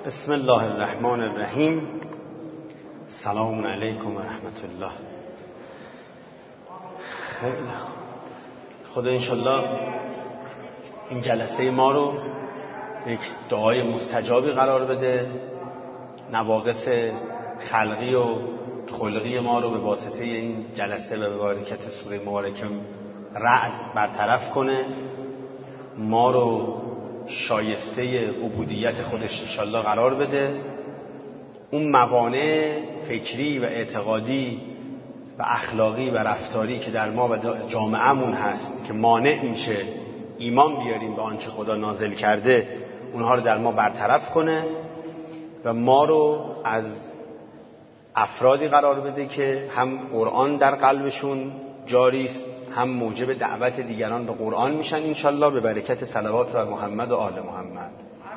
بسم الله الرحمن الرحیم. سلام علیکم و رحمت الله. خیلی خدا انشالله این جلسه ما رو یک دعای مستجابی قرار بده، نواقص خلقی و خلقی ما رو به واسطه این جلسه و به برکت سوره مبارکه رعد برطرف کنه، ما رو شایسته عبودیت خودش انشالله قرار بده، اون موانع فکری و اعتقادی و اخلاقی و رفتاری که در ما و جامعهمون هست که مانع میشه ایمان بیاریم به آنچه خدا نازل کرده، اونها رو در ما برطرف کنه و ما رو از افرادی قرار بده که هم قرآن در قلبشون جاری است، هم موجب دعوت دیگران به قرآن میشن انشالله به برکت صلوات و محمد و آل محمد.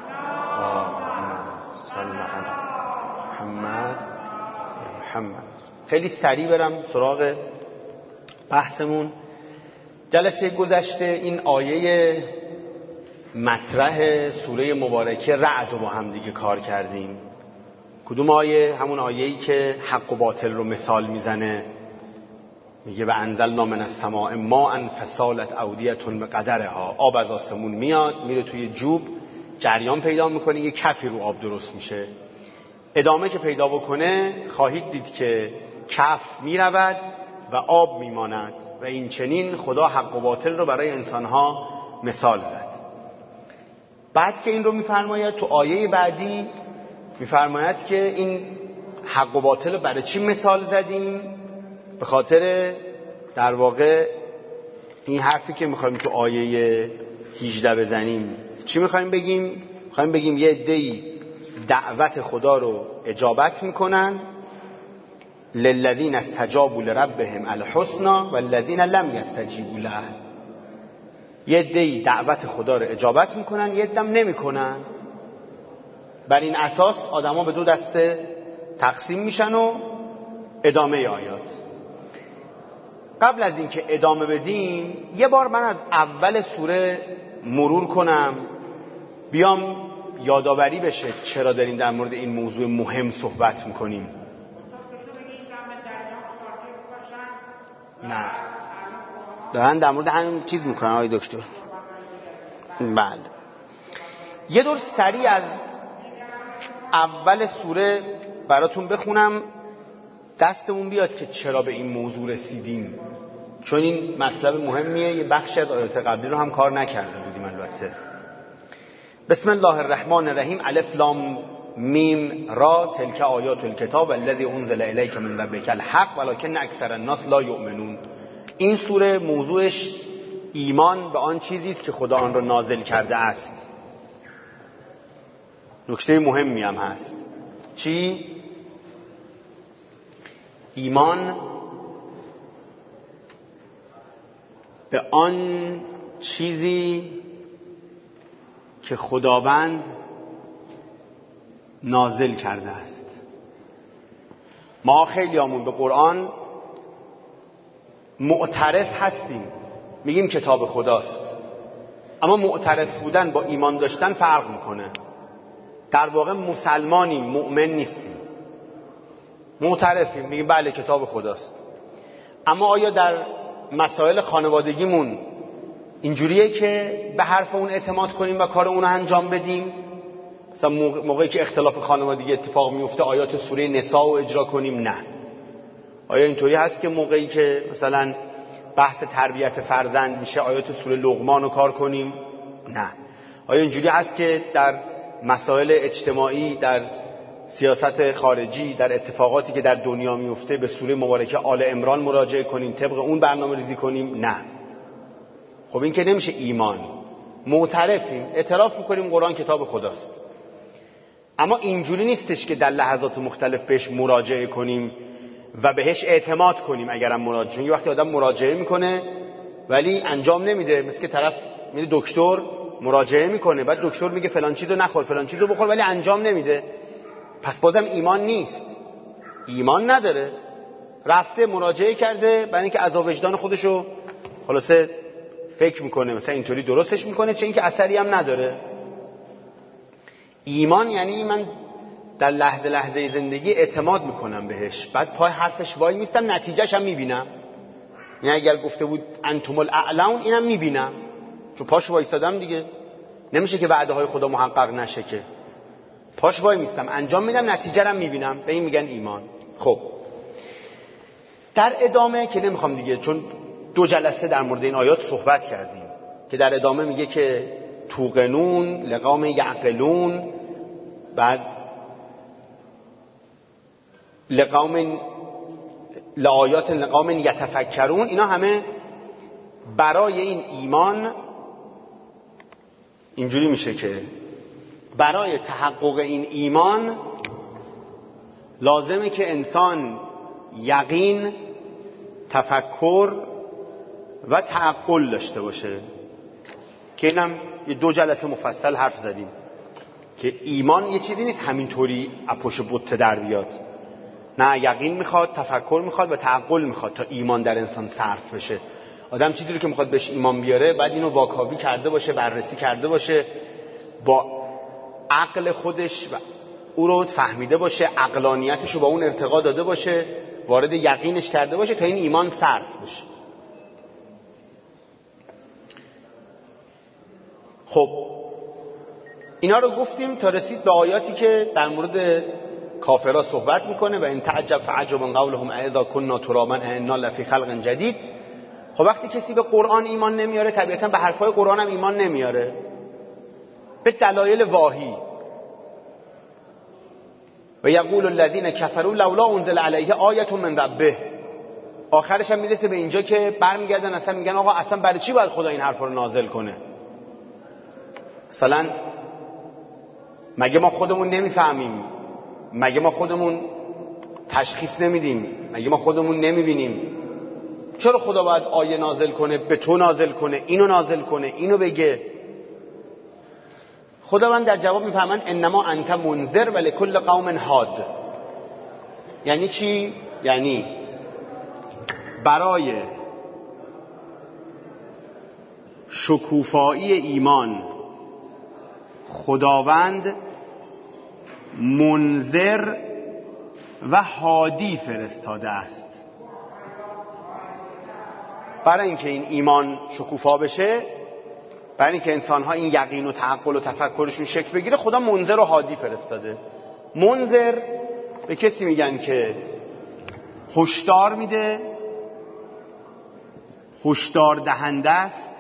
محمد. خیلی سریع برم سراغ بحثمون. جلسه گذشته این آیه مطرح سوره مبارکه رعد رو با هم دیگه کار کردیم. کدوم آیه؟ همون آیه‌ای که حق و باطل رو مثال میزنه، میگه و انزلنا من السماء ماء فسالت اودیة بقدرها. آب از آسمون میاد میره توی جوب، جریان پیدا میکنه، یه کفی رو آب درست میشه. ادامه که پیدا بکنه خواهید دید که کف میرود و آب میماند و این چنین خدا حق و باطل رو برای انسانها مثال زد. بعد که این رو میفرماید تو آیه بعدی میفرماید که این حق و باطل رو برای چی مثال زدیم؟ به خاطر در واقع این حرفی که میخوایم تو آیه 18 بزنیم. چی میخوایم بگیم؟ میخوایم بگیم یه عده‌ای دعوت خدا رو اجابت میکنن، للذین استجابوا لربهم الحسنی والذین لم یستجیبوا له. یه عده‌ای دعوت خدا رو اجابت میکنن، یه عده‌ام نمیکنن. بر این اساس آدما به دو دسته تقسیم میشن و ادامه آیات. قبل از اینکه ادامه بدیم یه بار من از اول سوره مرور کنم، بیام یادآوری بشه چرا داریم در مورد این موضوع مهم صحبت میکنیم. نه دارن در مورد همین چیز میکنن آقای دکتر. بله یه دور سریع از اول سوره براتون بخونم، دستمون بیاد که چرا به این موضوع رسیدیم، چون این مطلب مهمیه. یه بخشی از آیات قبلی رو هم کار نکرده بودیم البته. بسم الله الرحمن الرحیم. الف لام میم را تلک آیات الکتاب الذی انزل الیک من ربک الحق ولکن اکثر الناس لا یؤمنون. این سوره موضوعش ایمان به آن چیزی است که خدا آن را نازل کرده است. نکته مهمی هم هست. چی؟ ایمان به آن چیزی که خداوند نازل کرده است. ما خیلی همون به قرآن معترف هستیم، میگیم کتاب خداست، اما معترف بودن با ایمان داشتن فرق میکنه. در واقع مسلمانیم، مؤمن نیستیم. معترفیم، میگیم بله کتاب خداست، اما آیا در مسائل خانوادگیمون اینجوریه که به حرف اون اعتماد کنیم و کار اون رو انجام بدیم؟ مثلا موقعی که اختلاف خانوادگی اتفاق میفته آیات سوره نساء رو اجرا کنیم؟ نه. آیا اینطوری هست که موقعی که مثلا بحث تربیت فرزند میشه آیات سوره لقمان رو کار کنیم؟ نه. آیا اینجوری هست که در مسائل اجتماعی، در سیاست خارجی، در اتفاقاتی که در دنیا میفته به سوره مبارکه آل عمران مراجعه کنیم، طبق اون برنامه ریزی کنیم؟ نه. خب این که نمیشه ایمان. معترفیم، اعتراف میکنیم قرآن کتاب خداست، اما اینجوری نیستش که در لحظات مختلف بهش مراجعه کنیم و بهش اعتماد کنیم. اگرم مراجعه، چون یه وقتی آدم مراجعه میکنه ولی انجام نمیده، مثل که طرف میره دکتر مراجعه میکنه، بعد دکتر میگه فلان چیزو نخور فلان چیزو بخور، ولی انجام نمیده، پس بازم ایمان نیست. ایمان نداره، رفته مراجعه کرده برای اینکه عذاب وجدان خودشو خلاصه فکر میکنه مثلا اینطوری درستش میکنه، چه اینکه اثری هم نداره. ایمان یعنی من در لحظه لحظه زندگی اعتماد میکنم بهش، بعد پای حرفش وای میستم، نتیجهش هم میبینم. یعنی اگر گفته بود انتم الاعلون، اینم میبینم چون پاش وایستادم دیگه. نمیشه که وعده های خدا محقق نشه، که پاش وای میستم انجام میدم، نتیجه رو میبینم. به این میگن ایمان. خب در ادامه که نمیخوام دیگه، چون 2 جلسه در مورد این آیات صحبت کردیم، که در ادامه میگه که توقنون لقوم یعقلون، بعد لآیات لقوم یتفکرون. اینا همه برای این ایمان اینجوری میشه که برای تحقق این ایمان لازمه که انسان یقین، تفکر و تعقل داشته باشه، که اینم یه 2 جلسه مفصل حرف زدیم که ایمان یه چیزی نیست همینطوری اپوش بوته در بیاد. نه، یقین میخواد، تفکر میخواد و تعقل میخواد تا ایمان در انسان صرف بشه. آدم چیزی رو که میخواد بهش ایمان بیاره بعد اینو واکاوی کرده باشه، بررسی کرده باشه، با عقل خودش و او رو فهمیده باشه، عقلانیتش رو با اون ارتقا داده باشه، وارد یقینش کرده باشه تا این ایمان صرف بشه. خب اینا رو گفتیم تا رسید به آیاتی که در مورد کافرها صحبت میکنه و ان تعجب فعجب قولهم اذا كنا ترابا انا لفی خلق جدید. خب وقتی کسی به قرآن ایمان نمیاره، طبیعتا به حرفای قرآن هم ایمان نمیاره، به دلایل واهی. و یقول الذین کفروا لولا انزل علیه آیه من ربه. آخرش هم میرسه به اینجا که برمیگردن اصلا میگن آقا اصلا برای چی باید خدا این حرفا رو نازل کنه؟ مثلا مگه ما خودمون نمیفهمیم؟ مگه ما خودمون تشخیص نمیدیم؟ مگه ما خودمون نمیبینیم؟ چرا خدا باید آیه نازل کنه، به تو نازل کنه، اینو نازل کنه، اینو بگه؟ خداوند در جواب میفهمن انما انت منذر و لکل قوم هاد. یعنی چی؟ یعنی برای شکوفایی ایمان خداوند منذر و هادی فرستاده است. برای اینکه این ایمان شکوفا بشه، برای اینکه انسان‌ها این یقین و تعقل و تفکرشون شکل بگیره، خدا منذر و هادی فرستاده. منذر به کسی میگن که هشدار میده، هشدار دهنده است،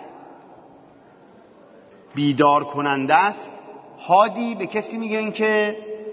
بیدار کننده است. هادی به کسی میگن که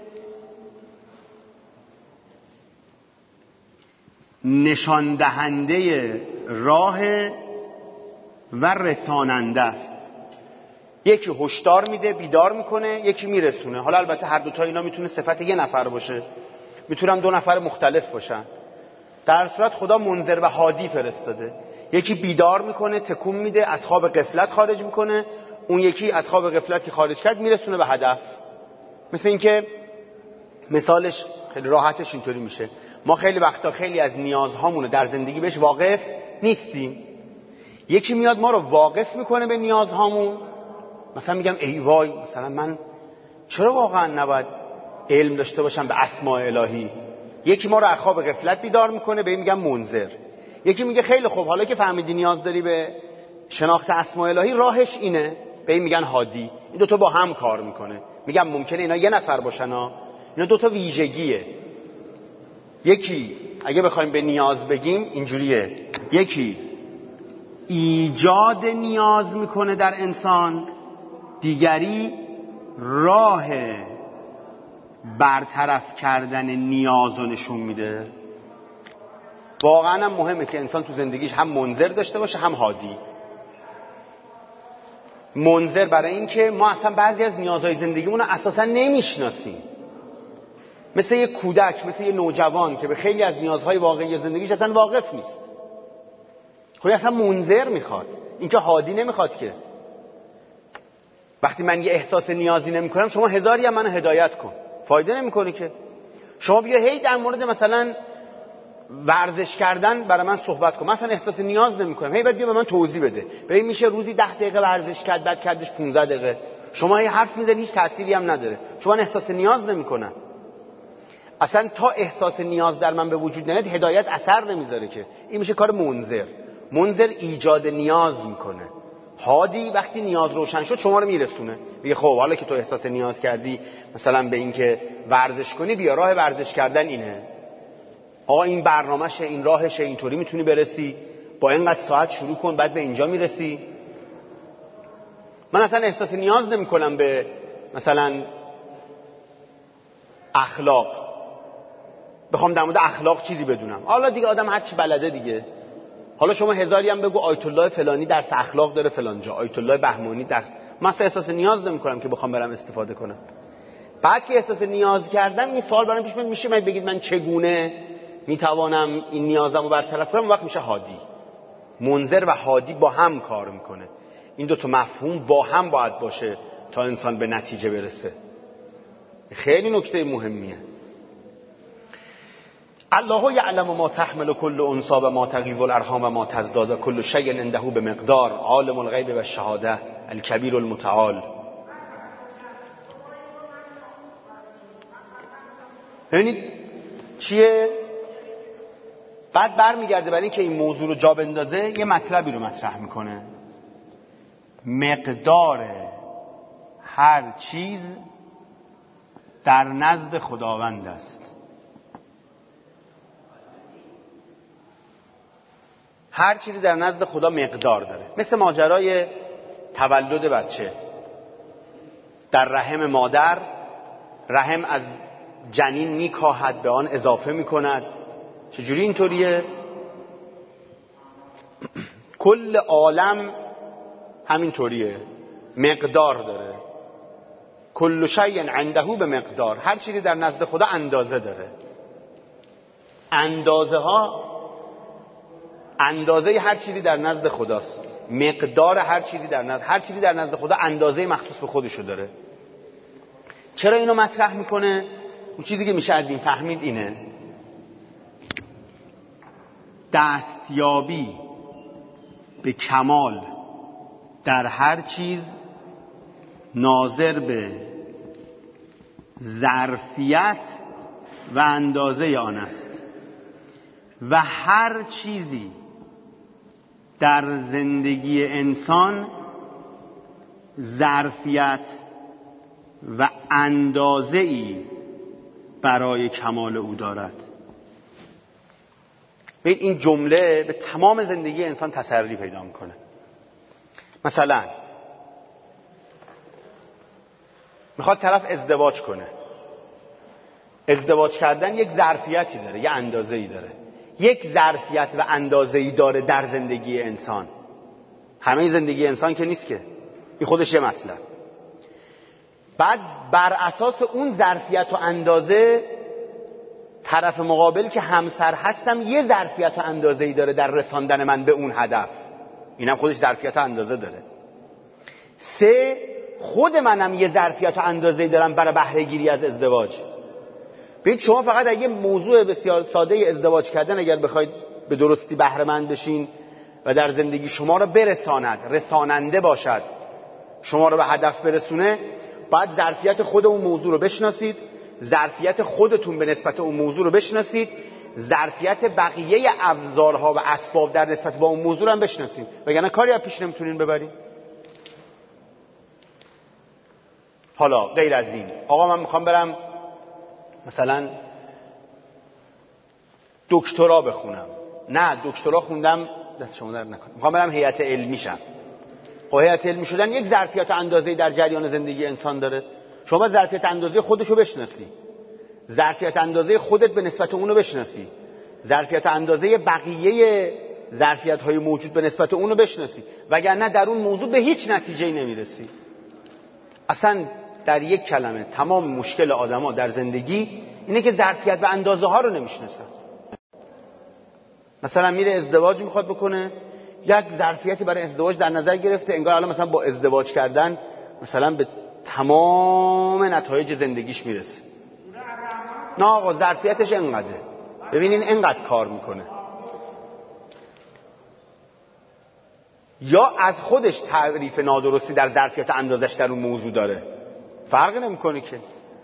نشان دهنده راه و رساننده است. یکی هشدار میده، بیدار میکنه، یکی میرسونه. حالا البته هر دوتا اینا میتونه صفت یه نفر باشه، میتونن 2 نفر مختلف باشن. در صورت خدا منذر و هادی فرستاده. یکی بیدار میکنه، تکون میده، از خواب غفلت خارج میکنه، اون یکی از خواب غفلت که خارج کرد میرسونه به هدف. مثل این که مثالش خیلی راحتش اینطوری میشه، ما خیلی وقتا خیلی از نیازهامونو در زندگی بهش واقف نیستیم. یکی میاد ما رو واقف میکنه به نیازهامون. مثلا میگم ای وای، مثلا من چرا واقعا نباید علم داشته باشم به اسماء الهی؟ یکی ما رو از خواب غفلت بیدار میکنه، به این میگم منذر. یکی میگه خیلی خوب، حالا که فهمیدی نیاز داری به شناخت اسماء الهی، راهش اینه، به این میگن هادی. این 2 تا با هم کار میکنه. میگم ممکنه اینا یه نفر باشن ها، اینا 2 تا ویژگیه. یکی اگه بخوایم به نیاز بگیم اینجوریه، یکی ایجاد نیاز میکنه در انسان، دیگری راه برطرف کردن نیاز رو نشون میده. واقعا هم مهمه که انسان تو زندگیش هم منذر داشته باشه هم هادی. منذر برای این که ما اصلا بعضی از نیازهای زندگیمون رو اساسا نمیشناسیم. مثل یه کودک، مثل یه نوجوان که به خیلی از نیازهای واقعی زندگیش اصلا واقف نیست. خب اصلا منذر میخواد، این که هادی نمیخواد. که وقتی من یه احساس نیازی نمیکنم، شما هزاری هم منو هدایت کن، فایده نمیکنه. که شما بیا هی در مورد مثلا ورزش کردن برای من صحبت کن، مثلا احساس نیاز نمیکنم، هی بعد بیا به من توضیح بده. ببین میشه روزی 10 دقیقه ورزش کرد، بعد کردش 15 دقیقه. شما یه حرف میزنی هیچ تأثیری هم نداره، چون من احساس نیاز نمیکنم. اصلا تا احساس نیاز در من به وجود نیاد هدایت اثر نمیذاره که. این میشه کار منذر. منذر ایجاد نیاز میکنه. هادی وقتی نیاز روشن شد شما رو میرسونه، میگه خب حالا که تو احساس نیاز کردی مثلا به این که ورزش کنی، بیا راه ورزش کردن اینه، آقا این برنامهشه، این راهشه، اینطوری میتونی برسی، با اینقدر ساعت شروع کن بعد به اینجا میرسی. من اصلا احساس نیاز نمی کنم به مثلا اخلاق، بخوام در مورد اخلاق چیزی بدونم. حالا دیگه آدم هر چی بلده دیگه. حالا شما هزاری هم بگو آیت الله فلانی درس اخلاق داره فلان جا، آیت الله بهمانی در، من احساس نیاز نمی کنم که بخوام برم استفاده کنم. بعد که احساس نیاز کردم این سوال برام پیش میاد، میشه من بگید من چگونه میتوانم این نیازمو برطرف کنم؟ اون وقت میشه هادی. منذر و هادی با هم کار میکنه. این دو تا مفهوم با هم باید باشه تا انسان به نتیجه برسه. خیلی نکته مهمیه. الله یعلم ما تحمل كل انثى و ما تغیض الارحام و ما تزداد كل شیء عنده بمقدار عالم الغیب و الشهاده الکبیر المتعال. ببینید چیه؟ بعد برمیگرده برای اینکه این موضوع رو جا بندازه یه مطلبی رو مطرح میکنه. مقدار هر چیز در نزد خداوند است. هر چیزی در نزد خدا مقدار داره. مثل ماجرای تولد بچه در رحم مادر، رحم از جنین میکاهد، به آن اضافه میکند. چجوری اینطوریه؟ کل عالم همینطوریه، مقدار داره. کل شیء عنده به مقدار. هر چیزی در نزد خدا اندازه داره. اندازه هر چیزی در نزد خداست. مقدار هر چیزی در نزد خدا اندازه مخصوص به خودشو داره. چرا اینو مطرح میکنه؟ اون چیزی که میشه از این فهمید اینه: دستیابی به کمال در هر چیز ناظر به ظرفیت و اندازه آن است و هر چیزی در زندگی انسان ظرفیت و اندازه‌ای برای کمال او دارد. ببین این جمله به تمام زندگی انسان تسری پیدا میکنه. مثلا میخواد طرف ازدواج کنه. ازدواج کردن یک ظرفیتی داره، یک اندازه‌ای داره. یک ظرفیت و اندازه‌ای داره در زندگی انسان. همه زندگی انسان که نیست که. این خودش یه مطلب. بعد بر اساس اون ظرفیت و اندازه طرف مقابل که همسر هستم یه ظرفیت و اندازه‌ای داره در رساندن من به اون هدف. اینم خودش ظرفیت و اندازه داره. 3 خود منم یه ظرفیت و اندازه‌ای دارم برای بهره گیری از ازدواج. ببین شما فقط اگه موضوع بسیار ساده ازدواج کردن اگر بخواید به درستی بهره مند بشین و در زندگی شما رو برساند، رساننده باشد، شما رو به هدف برسونه، باید ظرفیت خود اون موضوع رو بشناسید، ظرفیت خودتون به نسبت اون موضوع رو بشناسید، ظرفیت بقیه ابزارها و اسباب در نسبت با اون موضوع رو هم بشناسید، وگرنه کاری از پیش نمیتونین ببرید. حالا غیر از این، آقا من میخوام برم مثلا دکترا بخونم. نه دکترا خوندم دست شما در نکنم، میخوام برم هیئت علمی شم. خب هیئت علمی شدن یک ظرفیت اندازه‌ای در جریان زندگی انسان داره. شما ظرفیت اندازه خودشو بشناسی، ظرفیت اندازه خودت به نسبت اونو بشناسی، ظرفیت اندازه بقیه ظرفیت‌های موجود به نسبت اونو بشناسی، وگرنه در اون موضوع به هیچ نتیجه‌ای نمیرسی. اصلا در یک کلمه تمام مشکل آدما در زندگی اینه که ظرفیت و اندازه ها رو نمیشناسن. مثلا میره ازدواج میخواد بکنه، یک ظرفیتی برای ازدواج در نظر گرفته، انگار الان مثلا با ازدواج کردن مثلا به تمام نتایج زندگیش میرسه. نه آقا ظرفیتش انقدره. ببینین انقدر کار میکنه. یا از خودش تعریف نادرستی در ظرفیت اندازش در اون موضوع داره؟ فرق نمیکنه که.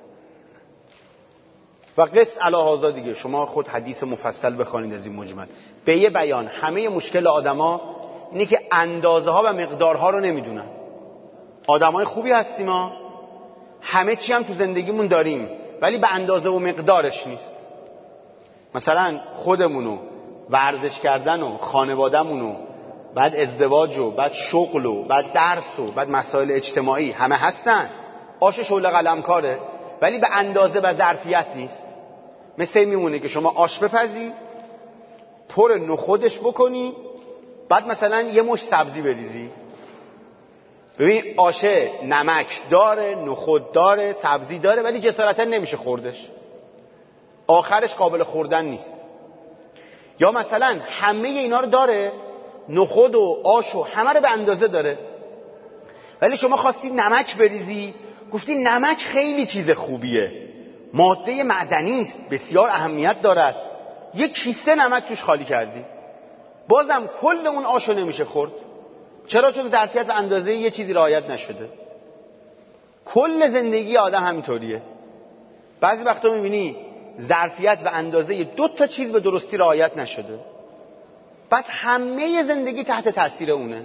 و قص علی هذا دیگه، شما خود حدیث مفصل بخوانید از این مجمل. به یه بیان همه مشکل آدما اینه که اندازه ها و مقدارها رو نمیدونن. آدمای خوبی هستیم ما، همه چی هم تو زندگیمون داریم، ولی به اندازه و مقدارش نیست. مثلا خودمونو، ورزش کردن و خانواده‌مونو، بعد ازدواج و بعد شغل و بعد درس و بعد مسائل اجتماعی همه هستن. آش شعله قلمکاره، ولی به اندازه و ظرفیت نیست. مثل میمونه که شما آش بپزی، پر نخودش بکنی، بعد مثلا یه مشت سبزی بریزی. ببین آشه نمک داره، نخود داره، سبزی داره، ولی جسارتا نمیشه خوردش، آخرش قابل خوردن نیست. یا مثلا همه اینا رو داره، نخود و آش و همه رو به اندازه داره، ولی شما خواستی نمک بریزی، گفتی نمک خیلی چیز خوبیه، ماده معدنی است، بسیار اهمیت دارد، یک کیسه نمک توش خالی کردی، بازم کل اون آشو نمیشه خورد. چرا؟ چون ظرفیت و اندازه یه چیزی رعایت نشده. کل زندگی آدم همینطوریه. بعضی وقتا میبینی ظرفیت و اندازه 2 تا چیز به درستی رعایت نشده، بعد همه زندگی تحت تاثیر اونه.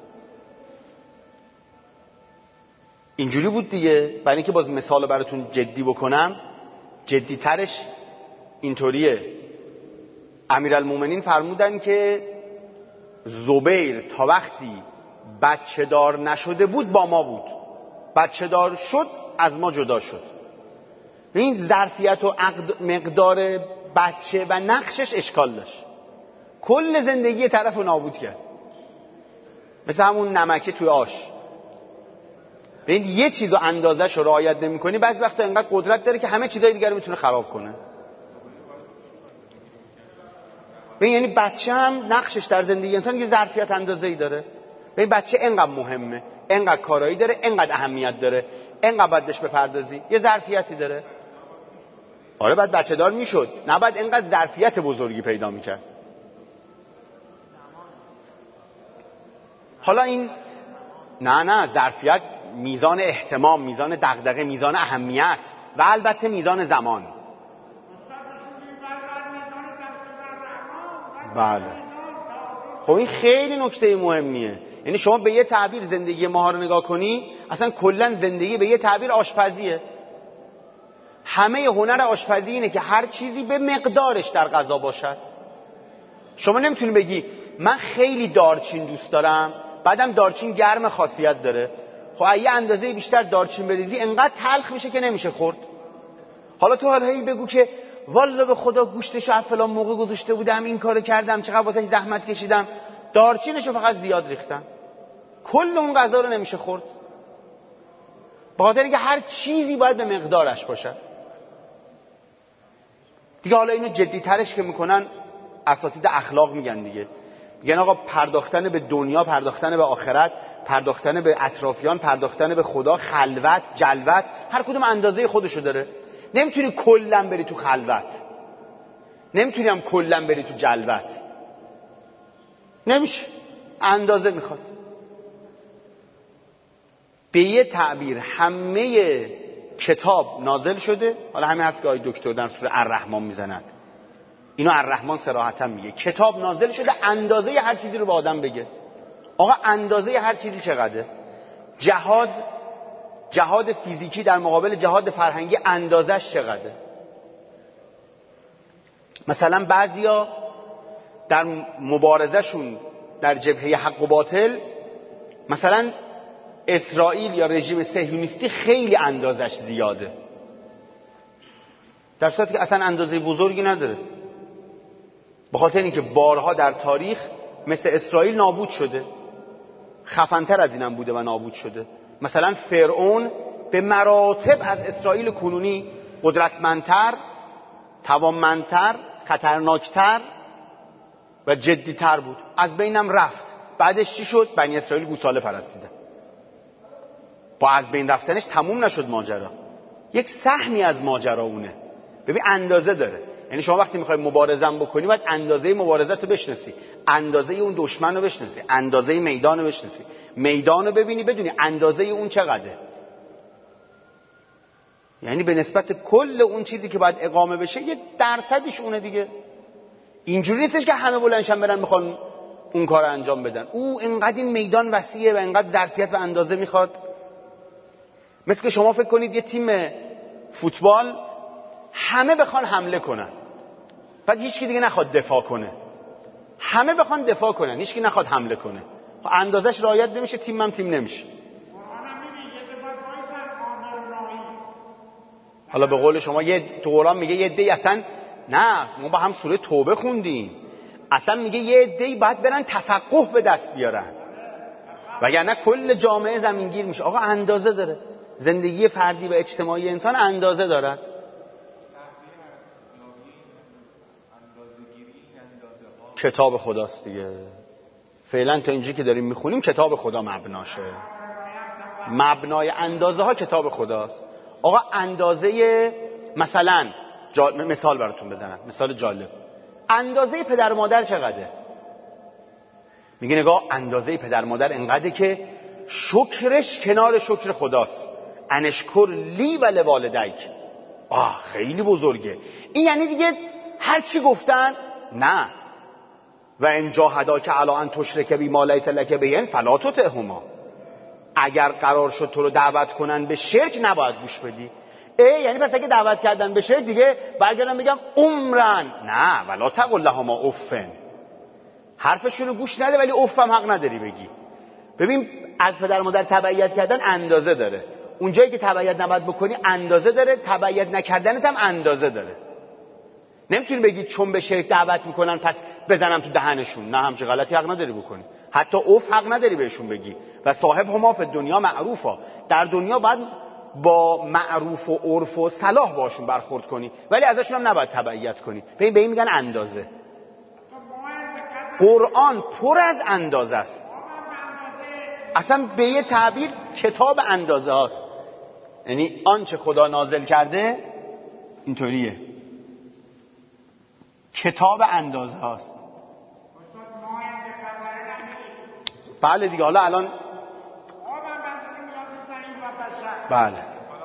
اینجوری بود دیگه. برای اینکه باز مثال براتون جدی بکنم، جدی ترش اینطوریه. امیرالمومنین فرمودن که زبیر تا وقتی بچه دار نشده بود با ما بود، بچه دار شد از ما جدا شد. این ظرفیت و مقدار بچه و نقشش اشکال داشت، کل زندگی طرف رو نابود کرد. مثل همون نمکه توی آش. ببین یه چیز رو اندازش رو رعایت نمی کنی، بعضی وقتا اینقدر قدرت داره که همه چیزای دیگر رو میتونه خراب کنه. ببین یعنی بچه هم نقشش در زندگی انسان یه ظرفیت اندازه‌ای داره. ببین بچه اینقدر مهمه، اینقدر کارایی داره، اینقدر اهمیت داره، اینقدر باید بهش بپردازی، یه ظرفیتی داره. آره بعد بچه دار میشد، نه بعد اینقدر ظرفیت بزرگی پیدا میکرد. حالا این نه ظرفیت، میزان اهتمام، میزان دغدغه، میزان اهمیت و البته میزان زمان. بله خب این خیلی نکته مهمیه. یعنی شما به یه تعبیر زندگی ما رو نگاه کنی، اصلا کلا زندگی به یه تعبیر آشپزیه. همه هنر آشپزی اینه که هر چیزی به مقدارش در غذا باشد. شما نمیتونی بگی من خیلی دارچین دوست دارم، بعدم دارچین گرم خاصیت داره، خب اگه اندازه بیشتر دارچین بریزی انقدر تلخ میشه که نمیشه خورد. حالا تو حالا بگو که والله به خدا گوشتشو از فلان موقع گذاشته بودم، این کارو کردم، چقدر واسش زحمت کشیدم، دارچینشو فقط زیاد ریختم، کل اون غذا رو نمیشه خورد. به خاطر اینکه هر چیزی باید به مقدارش باشه. دیگه حالا اینو جدی ترش که میکنن اساتید اخلاق میگن دیگه، میگن آقا پرداختن به دنیا، پرداختن به آخرت، پرداختن به اطرافیان، پرداختن به خدا، خلوت، جلوت، هر کدوم اندازه خودشو داره. نمیتونی کلا بری تو خلوت، نمیتونی هم کلا بری تو جلوت، نمیشه، اندازه میخواد. به یه تعبیر همه کتاب نازل شده. حالا همین حرف که آقای دکتر در سوره الرحمن میزنن، اینو الرحمن صراحتا میگه، کتاب نازل شده اندازه هر چیزی رو به آدم بگه. آقا اندازه هر چیزی چقدره؟ جهاد فیزیکی در مقابل جهاد فرهنگی اندازش چقدره؟ مثلا بعضیا در مبارزهشون در جبهه حق و باطل، مثلا اسرائیل یا رژیم صهیونیستی خیلی اندازش زیاده، در صورتی که اصلا اندازه بزرگی نداره. به خاطر اینکه بارها در تاریخ مثل اسرائیل نابود شده، خفن‌تر از اینم بوده و نابود شده. مثلا فرعون به مراتب از اسرائیل کنونی قدرتمندتر، توانمندتر، خطرناکتر و جدیتر بود، از بینم رفت. بعدش چی شد؟ بنی اسرائیل گوساله پرستیدن. با از بین رفتنش تموم نشد ماجرا، یک سهمی از ماجرا اونه. ببین اندازه داره. یعنی شما وقتی میخوای مبارزه بکنی باید اندازه مبارزت رو بشناسی، اندازه اون دشمن رو بشناسی، اندازه میدان رو بشناسی، میدان رو ببینی بدونی اندازه اون چقدره. یعنی به نسبت کل اون چیزی که باید اقامه بشه یه درصدش اونه دیگه. اینجوری نیستش که همه بلندشن برن میخوان اون کار انجام بدن. او اینقدر این میدان وسیعه و اینقدر ظرفیت و اندازه میخواد. مثل که شما فکر کنید یه تیم فوتبال همه بخوان حمله کنن بعد هیچکی دیگه نخواد دفاع کنه، همه بخوان دفاع کنن هیچکی نخواد حمله کنه، خب اندازش رعایت نمیشه، تیم نمیشه. حالا به قول شما تو قرآن میگه یه عده‌ای اصلا نه، ما با هم سوره توبه خوندیم، اصلا میگه یه عده‌ای باید برن تفقه به دست بیارن وگرنه کل جامعه زمینگیر میشه. آقا اندازه داره، زندگی فردی و اجتماعی انسان اندازه داره. کتاب خداست دیگه. فعلا تا اینجایی که داریم میخونیم کتاب خدا مبناشه، مبنای اندازه ها کتاب خداست. آقا اندازه مثلا مثال براتون بزنم، مثال جالب، اندازه پدر و مادر چقدره؟ میگه نگاه اندازه پدر و مادر انقدره که شکرش کنار شکر خداست. انشکر لی و لوالدیک. خیلی بزرگه این. یعنی دیگه هر چی گفتن نه. و ان جاهداک علی ان تشرک بی ما لیس لک به فلا تطعهما. اگر قرار شد تو رو دعوت کنن به شرک نباید گوش بدی. یعنی پس اگه دعوت کردن به شرک دیگه برگردم بگم عمرن نه، ولا تقل لهما افن. حرفشون رو گوش نده ولی اف هم حق نداری بگی. ببین از پدر مادر تبعیت کردن اندازه داره. اونجایی که تبعیت نباید بکنی اندازه داره، تبعیت نکردنت هم اندازه داره. نمیتونی بگی چون به شرک دعوت میکنن پس بزنم تو دهنشون. نه، همچه غلطی حق نداری بکنی. حتی اف حق نداری بهشون بگی. و صاحب هما فی دنیا معروفا. در دنیا باید با معروف و عرف و صلاح باشون برخورد کنی ولی ازشون هم نباید تبعیت کنی. به این میگن اندازه. قرآن پر از اندازه است. اصلا به یه تعبیر کتاب اندازه هاست. یعنی آنچه خدا نازل کرده اینطوریه، کتاب اندازه هاست. بله دیگه. حالا الان بله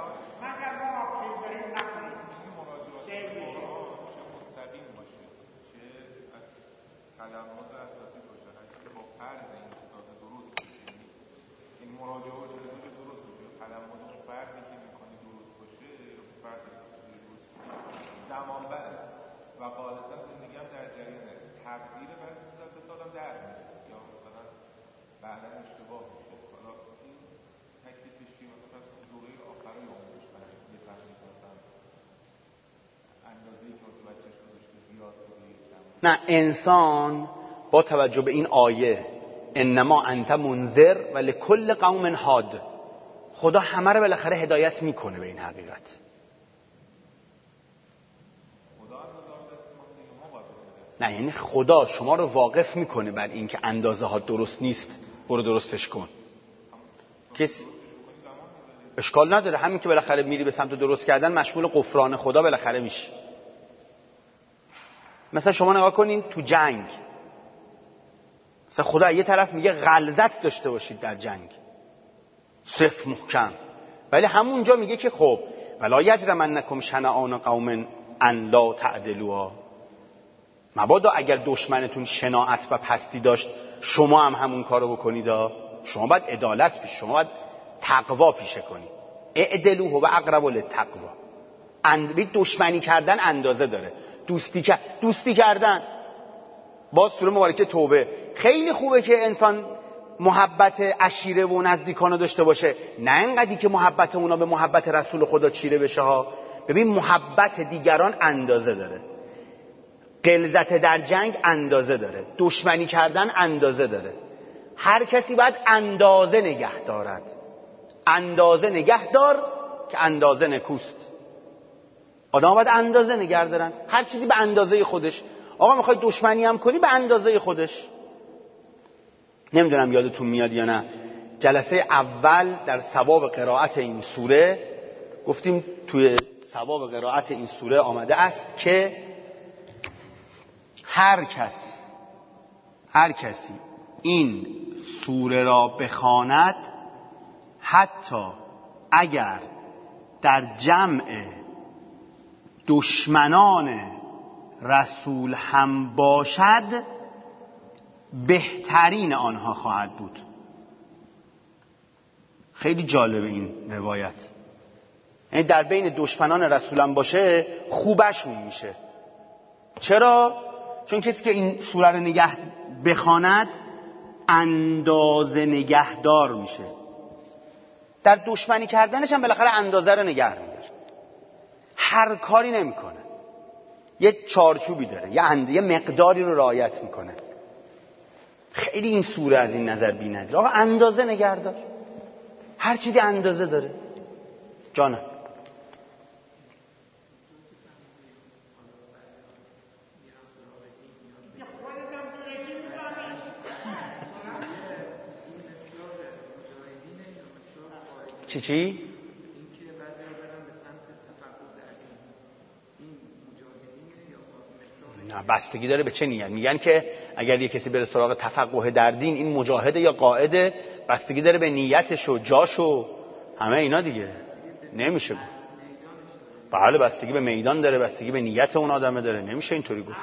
نه، انسان با توجه به این آیه انما انت منذر و لکل قوم هاد، خدا همه رو بالاخره هدایت میکنه به این حقیقت. نه یعنی خدا شما رو واقف میکنه بر این که اندازه ها درست نیست، برو درستش کن. کسی اشکال نداره، همین که بالاخره میری به سمت درست کردن مشمول غفران خدا بالاخره میشه. مثلا شما نگاه کنین تو جنگ، مثلا خدا یه طرف میگه غلظت داشته باشید در جنگ، صف محکم، ولی همونجا میگه که خب ولا یجرمنکم شنآن قوم ان لا تعدلوا، مبادا اگر دشمنتون شناعت و پستی داشت شما هم همون کارو بکنید. شما باید عدالت پیشه، شما باید تقوا پیشه کنید. اعدلوا و اقرب للتقوا. دشمنی کردن اندازه داره. دوستی کردن، باز سوره مبارکه توبه، خیلی خوبه که انسان محبت عشیره و نزدیکانو داشته باشه، نه انقدری که محبت اونا به محبت رسول خدا چیره بشه ها. ببین محبت دیگران اندازه داره، غلظت در جنگ اندازه داره، دشمنی کردن اندازه داره. هر کسی باید اندازه نگه دارد. اندازه نگه دار که اندازه نکوست. آدم باید اندازه نگه دارن، هر چیزی به اندازه خودش. آقا میخوای دشمنی هم کنی به اندازه خودش. نمیدونم یادتون میاد یا نه، جلسه اول در ثواب قرائت این سوره گفتیم توی ثواب قرائت این سوره آمده است که هر کسی این سوره را بخواند، حتی اگر در جمع دشمنان رسول هم باشد، بهترین آنها خواهد بود. خیلی جالب این روایت. یعنی در بین دشمنان رسول هم باشه خوبشون میشه. چرا؟ چون کسی که این سوره رو بخواند اندازه نگهدار میشه. در دشمنی کردنش هم بالاخره اندازه رو نگه میداره. هر کاری نمیکنه، یه چارچوبی داره، یه مقداری رو رعایت میکنه. خیلی این سوره از این نظر بی‌نظیر. آقا اندازه نگهدار، هر چیزی اندازه داره. جانم چی؟ نه، بستگی داره به چه نیت. میگن که اگر یه کسی بره سراغ تفقه در دین، این مجاهده یا قاعده، بستگی داره به نیتش و جاش و همه اینا دیگه. نمیشه گفت. بله، بستگی به میدان داره، بستگی به نیت اون آدمه داره. نمیشه اینطوری گفت.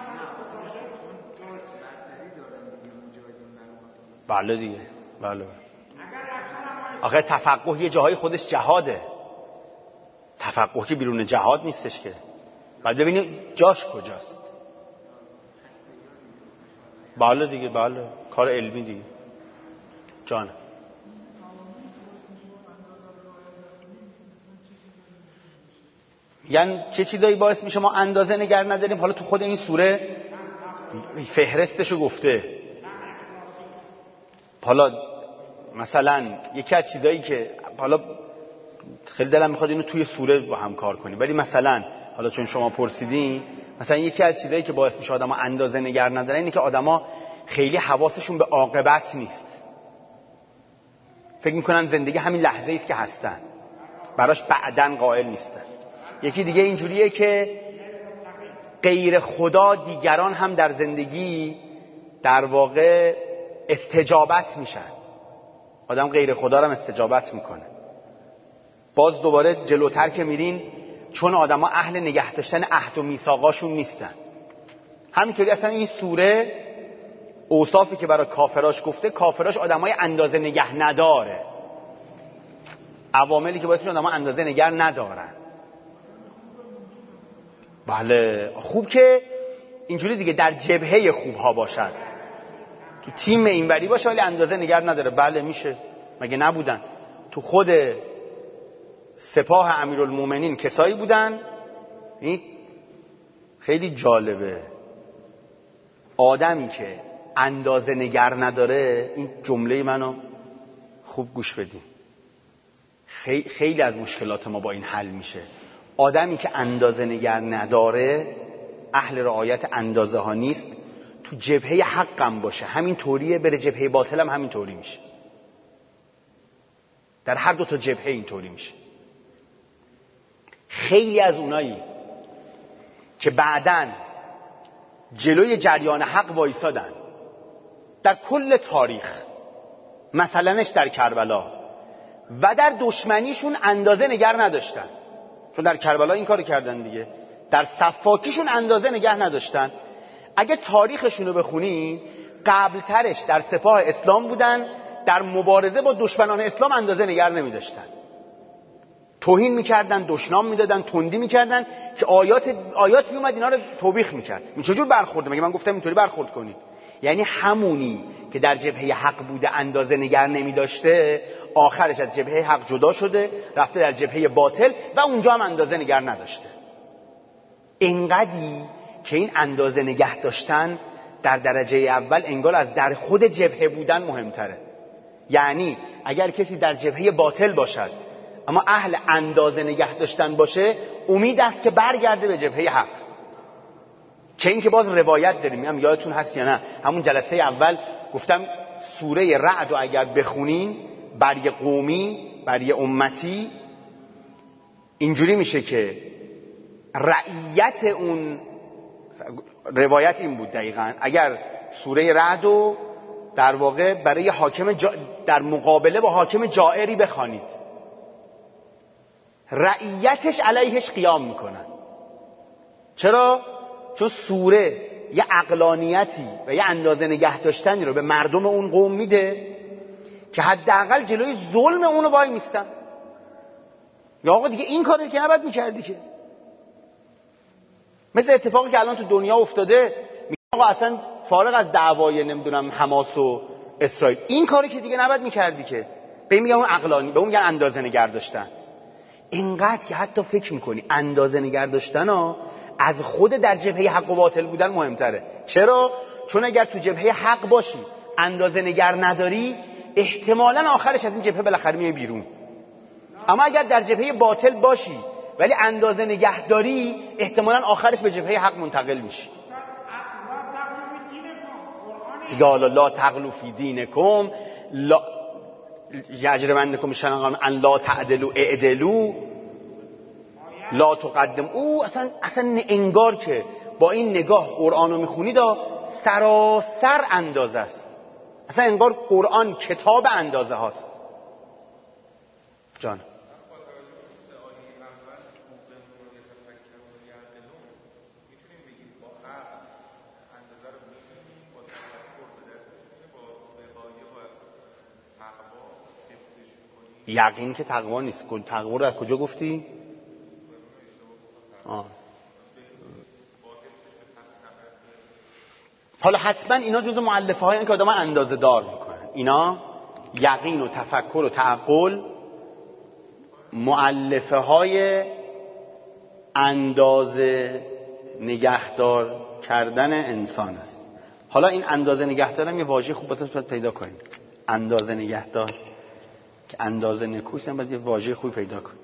بله دیگه، بله. آخه تفقه یه جاهای خودش جهاده. تفقه که بیرون جهاد نیستش که. بعد ببینید جاش کجاست. بله دیگه، بله، کار علمی دیگه. جان یعنی چه چیزایی باعث میشه ما اندازه نگر نداریم؟ حالا تو خود این سوره فهرستشو گفته. حالا مثلا یکی از چیزایی که حالا خیلی دلم میخواد اینو توی سوره با هم کار کنیم، ولی مثلا حالا چون شما پرسیدین، مثلا یکی از چیزایی که باعث میشه آدما اندازه نگر ندارن اینه که آدما خیلی حواسشون به عاقبت نیست. فکر میکنن زندگی همین لحظه است که هستن، براش بعدن قائل نیستن. یکی دیگه اینجوریه که غیر خدا دیگران هم در زندگی در واقع استجابت میشن. آدم غیر خدا رو هم استجابت میکنه. باز دوباره جلوتر که میرین، چون آدما اهل نگه داشتن عهد و میثاقاشون نیستن. همینطوری اصلا این سوره اوصافی که برای کافراش گفته، کافراش آدمای اندازه نگه نداره. عواملی که باعث میشه آدما اندازه نگه ندارن. بله، خوب که اینجوری دیگه در جبهه خوبها باشد، تو تیم اینوری باشه ولی اندازه نگر نداره. بله میشه، مگه نبودن تو خود سپاه امیرالمومنین کسایی بودن. این خیلی جالبه، آدمی که اندازه نگر نداره، این جمله منو خوب گوش بدین، خیلی از مشکلات ما با این حل میشه. آدمی که اندازه نگر نداره، اهل رعایت اندازه ها نیست، تو جبهه حقم باشه همین طوریه، بره جبهه باطل هم همین طوری میشه. در هر دو تا جبهه این طوری میشه. خیلی از اونایی که بعداً جلوی جریان حق وایسادن در کل تاریخ، مثلنش در کربلا، و در دشمنیشون اندازه نگر نداشتن، چون در کربلا این کارو کردن دیگه، در سفاکیشون اندازه نگه نداشتن. اگه تاریخشون رو بخونی، قبلترش در سپاه اسلام بودن، در مبارزه با دشمنان اسلام اندازه نگر نمی‌داشتن، توهین می‌کردن، دشنام می‌دادن، تندی می‌کردن که آیات میومد اینا رو توبیخ می‌کرد. این چجور برخورد؟ مگه من گفتم اینطوری برخورد کنید؟ یعنی همونی که در جبهه حق بوده اندازه نگر نمی‌داشته، آخرش از جبهه حق جدا شده، رفته در جبهه باطل و اونجا هم اندازه نگر نداشته. اینقدی که این اندازه نگه داشتن در درجه اول انگار از در خود جبهه بودن مهمتره. یعنی اگر کسی در جبهه باطل باشد اما اهل اندازه نگه داشتن باشه، امید است که برگرده به جبهه حق. چه این که باز روایت داریم، هم یادتون هست یا نه، همون جلسه اول گفتم سوره رعد رو اگر بخونین بر یه قومی، بر یه امتی، اینجوری میشه که رعیت اون روایت این بود دقیقاً، اگر سوره رعد رو در واقع برای حاکم در مقابله با حاکم جائری بخوانید، رعیتش علیهش قیام میکنن. چرا؟ چون سوره یه عقلانیتی و یه اندازه نگه داشتنی رو به مردم اون قوم میده که حداقل جلوی ظلم اونو وای میستن. یا آقا دیگه این کاری که نباید میکردی که. مثل اتفاقی که الان تو دنیا افتاده، میگه آقا اصلا فارغ از دعوای نمیدونم حماس و اسرائیل، این کاری که دیگه نباید میکردی که. به میگن اون عقلانی، به اون میگن اندازه نگه داشتن. اینقدر که حتی فکر میکنی اندازه نگه داشتن ها از خود در جبهه حق و باطل بودن مهمتره. چرا؟ چون اگر تو جبهه حق باشی اندازه نگر نداری، احتمالاً آخرش از این جبهه بالاخره میای بیرون. اما اگر در جبهه باطل باشی ولی اندازه نگه داری، احتمالاً آخرش به جبهه حق منتقل میشی. یا لا تغلوا فی دینکم لا یجرمنکم شنآن ان لا تعدلوا اعدلوا لا تقدم. او اصلا انگار که با این نگاه قرآن رو میخونید سراسر اندازه است. اصلا انگار قرآن کتاب اندازه هاست. جان یقین که تقوا نیست. تقوا رو از کجا گفتی؟ حالا حتما اینا جزو مؤلفه هایی که آدم اندازه دار میکنن. اینا یقین و تفکر و تعقل مؤلفه های اندازه نگهدار کردن انسان است. حالا این اندازه نگهدار هم یه واژه خوب باید پیدا کنیم. اندازه نگهدار که اندازه نکوست هم باید یه واژه خوبی پیدا کنیم.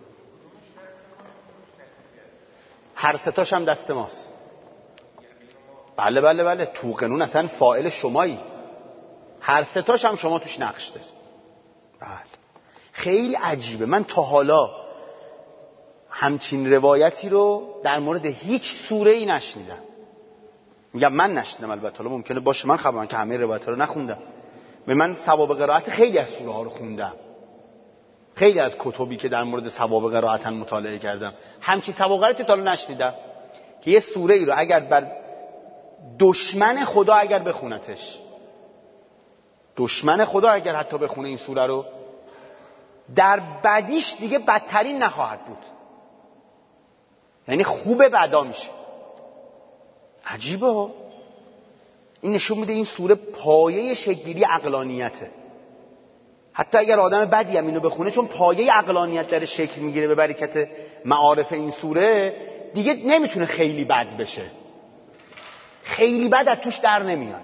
هر ستاش هم دست ماست. بله بله بله، توقنون اصلا فاعل شمایی. هر ستاش هم شما توش نقش داری. بله. خیلی عجیبه. من تا حالا همچین روایتی رو در مورد هیچ سوره‌ای نشنیدم. میگم من نشنیدم، البته حالا ممکنه باشه من خبرم که همه روایت‌ها رو نخوندم. من ثواب قرائت خیلی از سوره ها رو خوندم. خیلی از کتبی که در مورد ثواب قرائت مطالعه کردم، همچین ثواب قرائتی تا حالا نشنیدم که یه سوره ای رو اگر بر دشمن خدا اگر بخونتش، دشمن خدا اگر حتی بخونه این سوره رو، در بدیش دیگه بدترین نخواهد بود. یعنی خوبه بدا میشه. عجیبه ها. این نشون میده این سوره پایه شکل‌گیری عقلانیته. حتی اگر آدم بدی هم اینو بخونه، چون پایه عقلانیت در شکل میگیره به برکت معارف این سوره، دیگه نمیتونه خیلی بد بشه. خیلی بد از توش در نمیاد.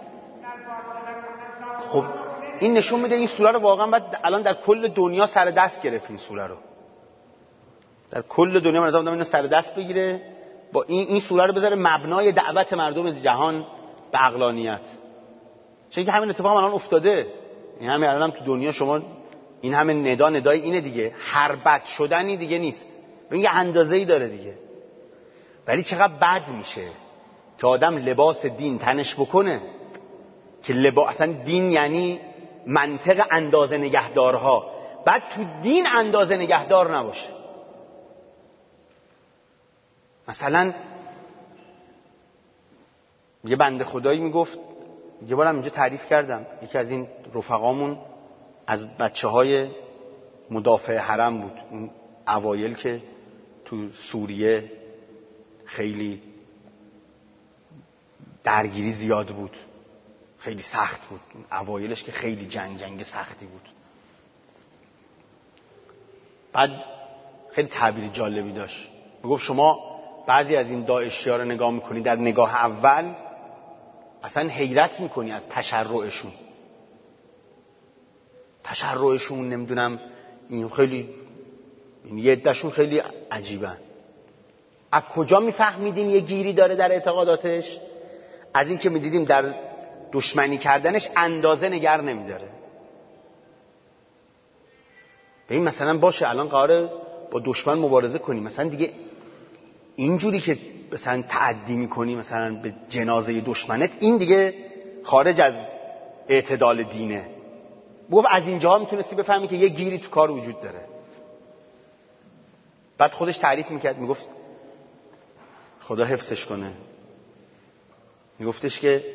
خب این نشون میده این سوره رو واقعا باید الان در کل دنیا سر دست گرفت. این سوره رو در کل دنیا مردم اینو سر دست بگیره، با این سوره رو بذاره مبنای دعوت مردم جهان به عقلانیت. چون که همین اتفاق الان افتاده. این همین الان تو دنیا شما این همین ندای اینه دیگه. هر بد شدنی دیگه نیست. این یه اندازه‌ای داره دیگه. ولی چقدر بد میشه که آدم لباس دین تنش بکنه، که اصلا دین یعنی منطق اندازه نگهدارها، بعد تو دین اندازه نگهدار نباشه. مثلا یه بنده خدایی میگفت، یه بارم اینجا تعریف کردم، یکی از این رفقامون از بچه‌های مدافع حرم بود. اون اوایل که تو سوریه خیلی درگیری زیاد بود، خیلی سخت بود. اوایلش که خیلی جنگ سختی بود. بعد خیلی تعبیر جالبی داشت. میگفت شما بعضی از این داعشی‌ها رو نگاه میکنی، در نگاه اول اصلا حیرت میکنی از تشرعشون نمیدونم، این خیلی یه عده‌شون خیلی عجیبن. از کجا میفهمیدیم یه گیری داره در اعتقاداتش؟ از این که میدیدیم در دشمنی کردنش اندازه نگر نمیداره. به این مثلا باشه الان قراره با دشمن مبارزه کنیم، مثلا دیگه اینجوری که مثلا تعدی میکنی مثلا به جنازه دشمنت، این دیگه خارج از اعتدال دینه. گفت از اینجاها میتونستی بفهمی که یه گیری تو کار وجود داره. بعد خودش تعریف میکرد، میگفت خدا حفظش کنه، میگفتش که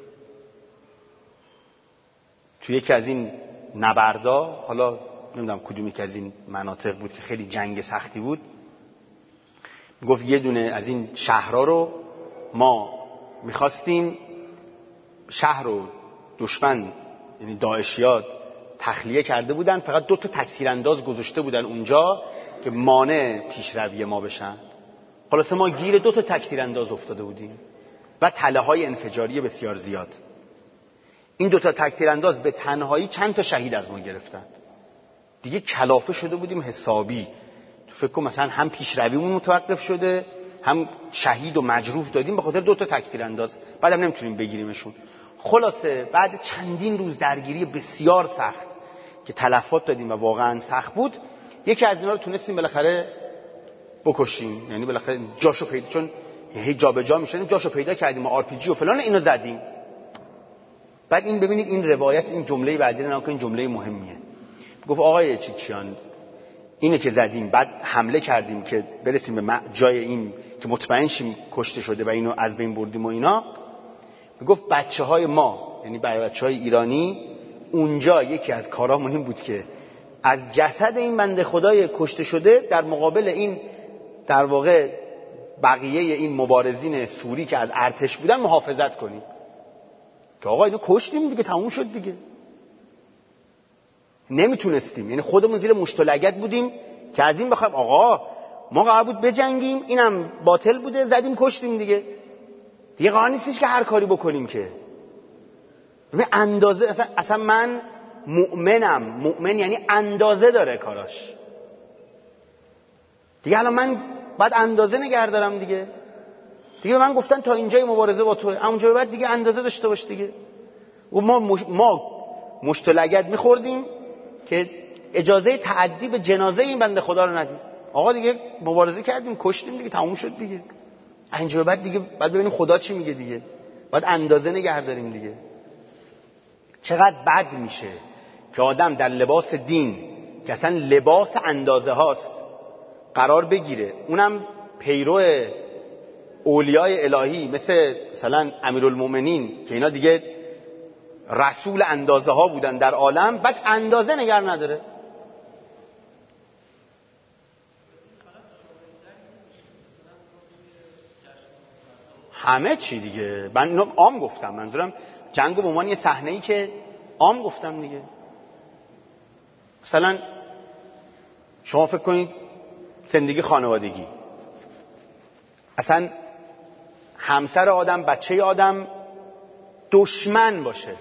توی یکی از این نبردا، حالا نمیدونم کدومی که از این مناطق بود که خیلی جنگ سختی بود، میگفت یه دونه از این شهرها رو ما میخواستیم، شهر رو دشمن یعنی داعشیات تخلیه کرده بودن، فقط 2 تکتیرانداز گذاشته بودن اونجا که مانع پیشروی ما بشن. خلاصه ما گیر 2 تکتیرانداز افتاده بودیم و تله‌های انفجاری بسیار زیاد. این 2 تکتیرانداز به تنهایی چند تا شهید از ما گرفتن. دیگه کلافه شده بودیم حسابی. تو فکر کن مثلا هم پیشرویمون متوقف شده، هم شهید و مجروح دادیم به خاطر 2 تکتیرانداز. بعدم نمیتونیم بگیریمشون. خلاصه بعد چندین روز درگیری بسیار سخت که تلفات دادیم و واقعا سخت بود، یکی از اینا رو تونستیم بالاخره بکشیم. یعنی بالاخره جاشو پیدا، چون هی جابجا میشدیم، جاشو پیدا کردیم و آر پی جی و فلان اینو زدیم. بعد این ببینید این روایت، این جمله بعدی رو این جمله مهمیه. گفت آقای چیچیان اینه که زدیم، بعد حمله کردیم که برسیم به جای این که مطمئن شیم کشته شده و اینو از بین بردیم و اینا. گفت بچه‌های ما، یعنی برای بچه‌های ایرانی، اونجا یکی از کارامون این بود که از جسد این بنده خدای کشته شده در مقابل این در واقع بقیه این مبارزین سوری که از ارتش بودن محافظت کنیم. که آقا اینو کشتیم دیگه، تموم شد دیگه. نمیتونستیم، یعنی خودمون زیر مشت و لگد بودیم که از این بخوایم آقا ما قرار بود بجنگیم، اینم باطل بوده، زدیم کشتیم دیگه قرار نیستش که هر کاری بکنیم که. ببین اندازه، اصلا من مؤمنم، مؤمن یعنی اندازه داره کاراش دیگه. الان من باید اندازه نگه دارم دیگه به من گفتن تا اینجای مبارزه با توه، اونجا به بعد دیگه اندازه داشته باش دیگه. و ما مشت و لگد میخوردیم که اجازه تعدی به جنازه این بنده خدا رو ندیم. آقا دیگه مبارزه کردیم، کشتیم دیگه، تموم شد دیگه. اینجا به بعد دیگه بعد ببینیم خدا چی میگه دیگه، باید اندازه نگه داریم دیگه. چقدر بد میشه که آدم در لباس دین که اصلا لباس اندازه هاست قرار بگیره، اونم پیرو اولیای الهی مثلا امیرالمومنین که اینا دیگه رسول اندازه ها بودن در عالم، بعد اندازه نگر نداره. همه چی دیگه. من اینو عام گفتم، منظورم جنگ به عنوان یه صحنه‌ای که عام گفتم دیگه. مثلا شما فکر کنید زندگی خانوادگی، اصلا همسر آدم، بچه آدم دشمن باشه،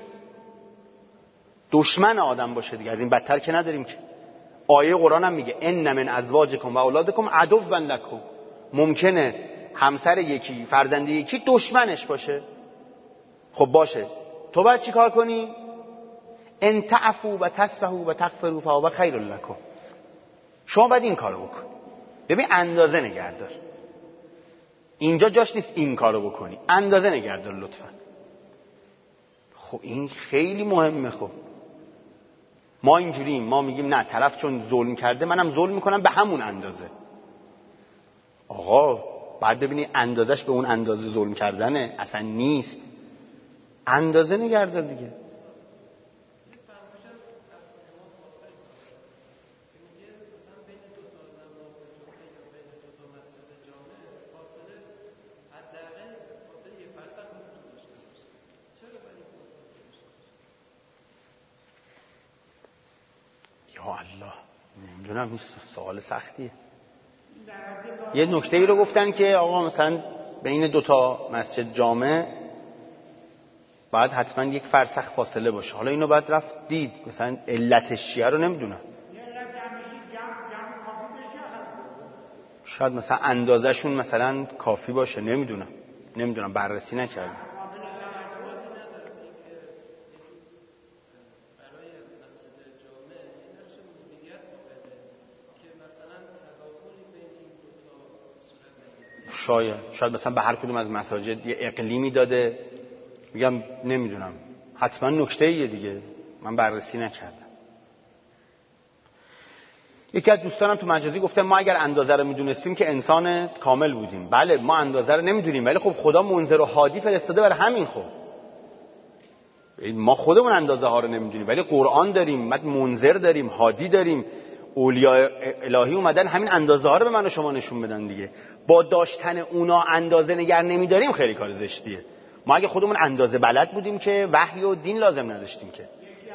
دشمن آدم باشه دیگه، از این بدتر که نداریم که. آیه قرآن هم میگه ان من ازواجکم و اولادکم عدوا لکم. ممکنه همسر یکی، فرزند یکی دشمنش باشه. خب باشه، تو باید چی کار کنی؟ ان تعفوا و تصفحوا و تغفروا فهو خیر لکم. شما باید این کارو بکن. ببین اندازه نگهدار، اینجا جاش نیست این کارو بکنی، اندازه نگهدار لطفا. خب این خیلی مهمه. خب ما اینجوریم، ما میگیم نه طرف چون ظلم کرده منم ظلم میکنم به همون اندازه. آقا بعد ببینی اندازش به اون اندازه ظلم کردنه، اصلا نیست. اندازه نگهدار دیگه. یا الله، نمیدونم، این سوال سختیه. یه نکته‌ای رو گفتن که آقا مثلا بین 2 مسجد جامع باید حتما 1 فرسخ فاصله باشه. حالا اینو باید رفت دید، مثلا علتش چیه رو نمیدونم. شاید مثلا اندازه‌شون مثلا کافی باشه، نمیدونم بررسی نکردم. شاید مثلا به هر کدوم از مساجد یه اقلیمی داده. میگم نمیدونم، حتما نکته‌ایه دیگه، من بررسی نکردم. یکی از دوستانم تو مجازی گفته ما اگر اندازه رو میدونستیم که انسان کامل بودیم. بله ما اندازه رو نمیدونیم، ولی خب خدا منذر و هادی فرستاده برای همین. خب ما خودمون اندازه ها رو نمیدونیم، ولی قرآن داریم، بعد منذر داریم، هادی داریم، اولیاء الهی اومدن همین اندازه ها رو به من و شما نشون بدن دیگه. با داشتن اونا اندازه نگر نمیداریم، خیلی کار زشتیه. ما اگه خودمون اندازه بلد بودیم که وحی و دین لازم نداشتیم که.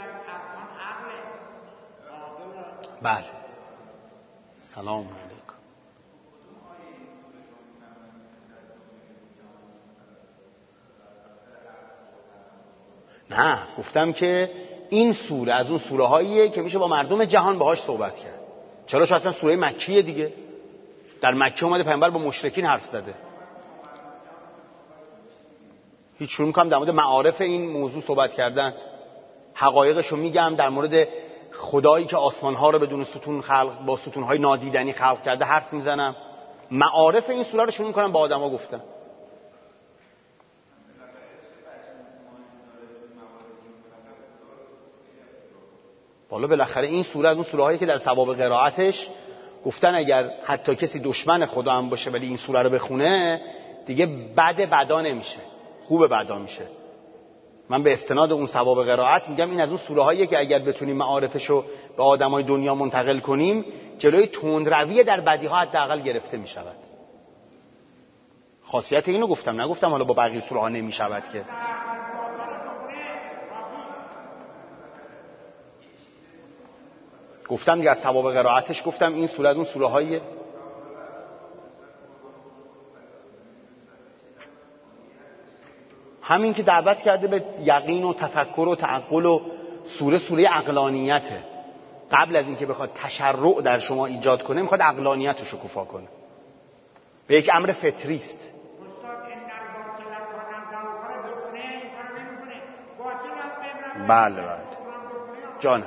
بله سلام علیکم. نه گفتم که این سوره از اون سوره هاییه که میشه با مردم جهان باهاش صحبت کرد. چرا؟ چون اصلا سوره مکیه دیگه. در مکه اومده پیامبر با مشرکین حرف زده. هیچ شروع میکنم در مورد معارف این موضوع صحبت کردن. حقایقشو میگم، در مورد خدایی که آسمانها رو بدون ستون خلق، با ستونهای نادیدنی خلق کرده حرف میزنم. معارف این سوره رو شروع میکنم با آدما گفتن. بالا بالاخره این سوره از اون سوره هایی که در ثواب قرائتش گفتن اگر حتی کسی دشمن خدا هم باشه ولی این سوره رو بخونه دیگه بدا نمیشه، خوب بدا میشه. من به استناد اون ثواب قرائت میگم این از اون سوره هاییه که اگر بتونیم معارفشو به آدمای دنیا منتقل کنیم جلوی تندروی در بدی ها حداقل گرفته میشود. خاصیت اینو گفتم، نگفتم حالا با بقیه سوره ها نمیشود که. گفتم دیگه از ثواب قرائتش گفتم این سوره از اون سوره هاییه. همین که دعوت کرده به یقین و تفکر و تعقل و سوره عقلانیته. قبل از اینکه بخواد تشرع در شما ایجاد کنه میخواد عقلانیت رو شکوفا کنه. به یک امر فطری است. بله جانم.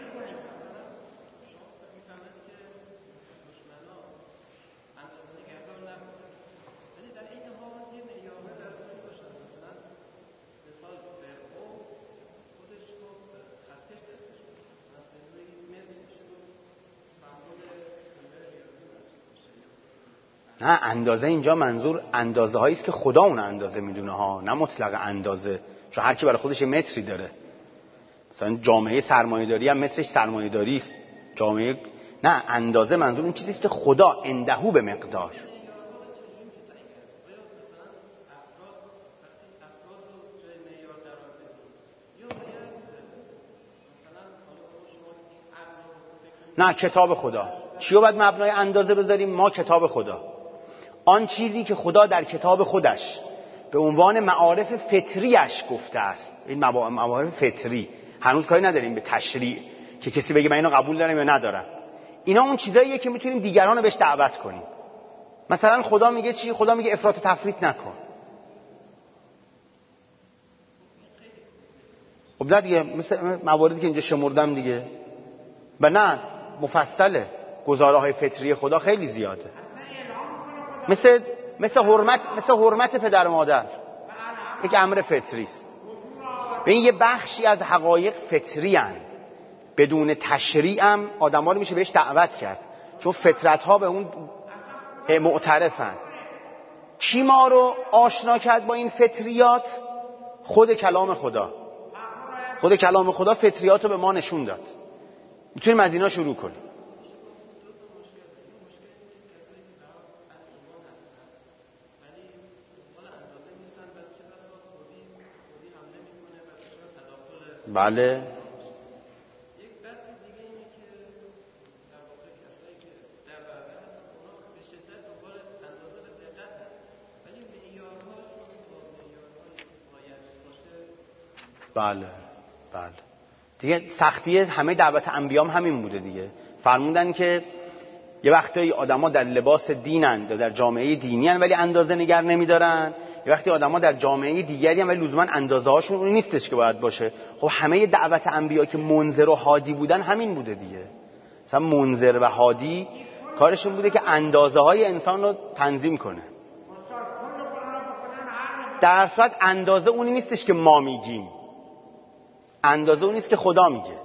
نه اندازه اینجا منظور اندازه هایی است که خدا اون اندازه میدونه ها، نه مطلق اندازه. چون هر کی برای خودش متری داره. مثلا جامعه سرمایه‌داری هم مترش سرمایه‌داری است. جامعه نه، اندازه منظور اون چیزی است که خدا اندهو به مقدار. نه کتاب خدا. چیو باید مبنای اندازه بذاریم؟ ما کتاب خدا. آن چیزی که خدا در کتاب خودش به عنوان معارف فطریش گفته است. این معارف فطری هنوز کاری نداریم به تشریع که کسی بگه من اینو قبول دارم یا ندارم. اینا اون چیزاییه که میتونیم دیگران رو بهش دعوت کنیم. مثلا خدا میگه چی؟ خدا میگه افراط و تفریط نکن. خب نه دیگه، مثل مواردی که اینجا شمردم دیگه. و نه مفصله، گزاره های فطری خدا خیلی زیاده. مثل حرمت پدر و مادر، یک امر فطری است. به این یه بخشی از حقایق فطری هن. بدون تشریع هم آدم‌ها رو میشه بهش دعوت کرد، چون فطرت ها به اون معترفن. کی ما رو آشنا کرد با این فطریات؟ خود کلام خدا. خود کلام خدا فطریات رو به ما نشون داد. میتونیم از اینا شروع کنیم. بله بله دیگه سختی همه دعوت انبیام همین بوده دیگه. فرمودن که یه وقتایی آدما در لباس دینن یا در جامعه دینی هن ولی اندازه نگر نمیدارن، یه وقتی آدما در جامعه دیگری هن ولی لزوما اندازه هاشون اون نیستش که باید باشه. خب همه دعوت انبیا که منذر و هادی بودن همین بوده دیگه. مثلا منذر و هادی کارشون بوده که اندازه های انسان رو تنظیم کنه. در صورت اندازه اونی نیستش که ما میگیم، اندازه اونی است که خدا میگه.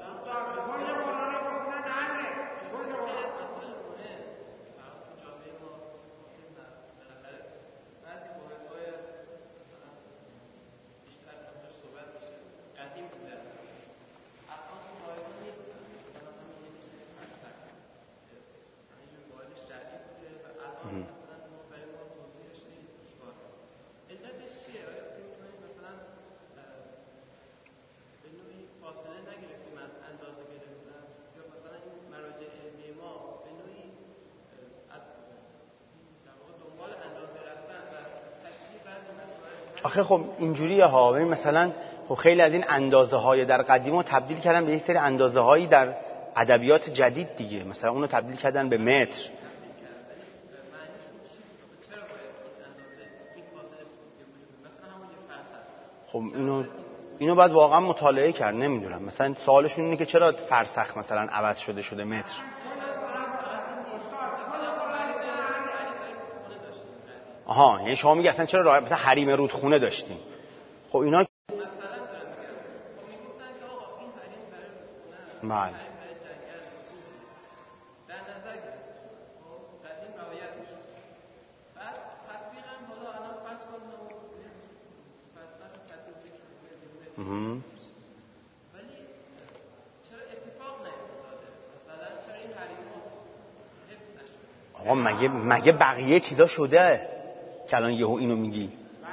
آخه خب اینجوریه ها. ببین مثلا خب خیلی از این اندازه های در قدیم رو تبدیل کردن به یک سری اندازه هایی در ادبیات جدید دیگه. مثلا اونو تبدیل کردن به متر. خب اینو باید واقعا مطالعه کرد. نمیدونم مثلا سوالشون اینه که چرا فرسخ مثلا عوض شده متر. آها، یعنی شما میگی اصلا چرا مثلا حریم رودخونه داشتیم؟ خب اینا بله آقا مگه بقیه چیزا شده که الان یهو اینو میگی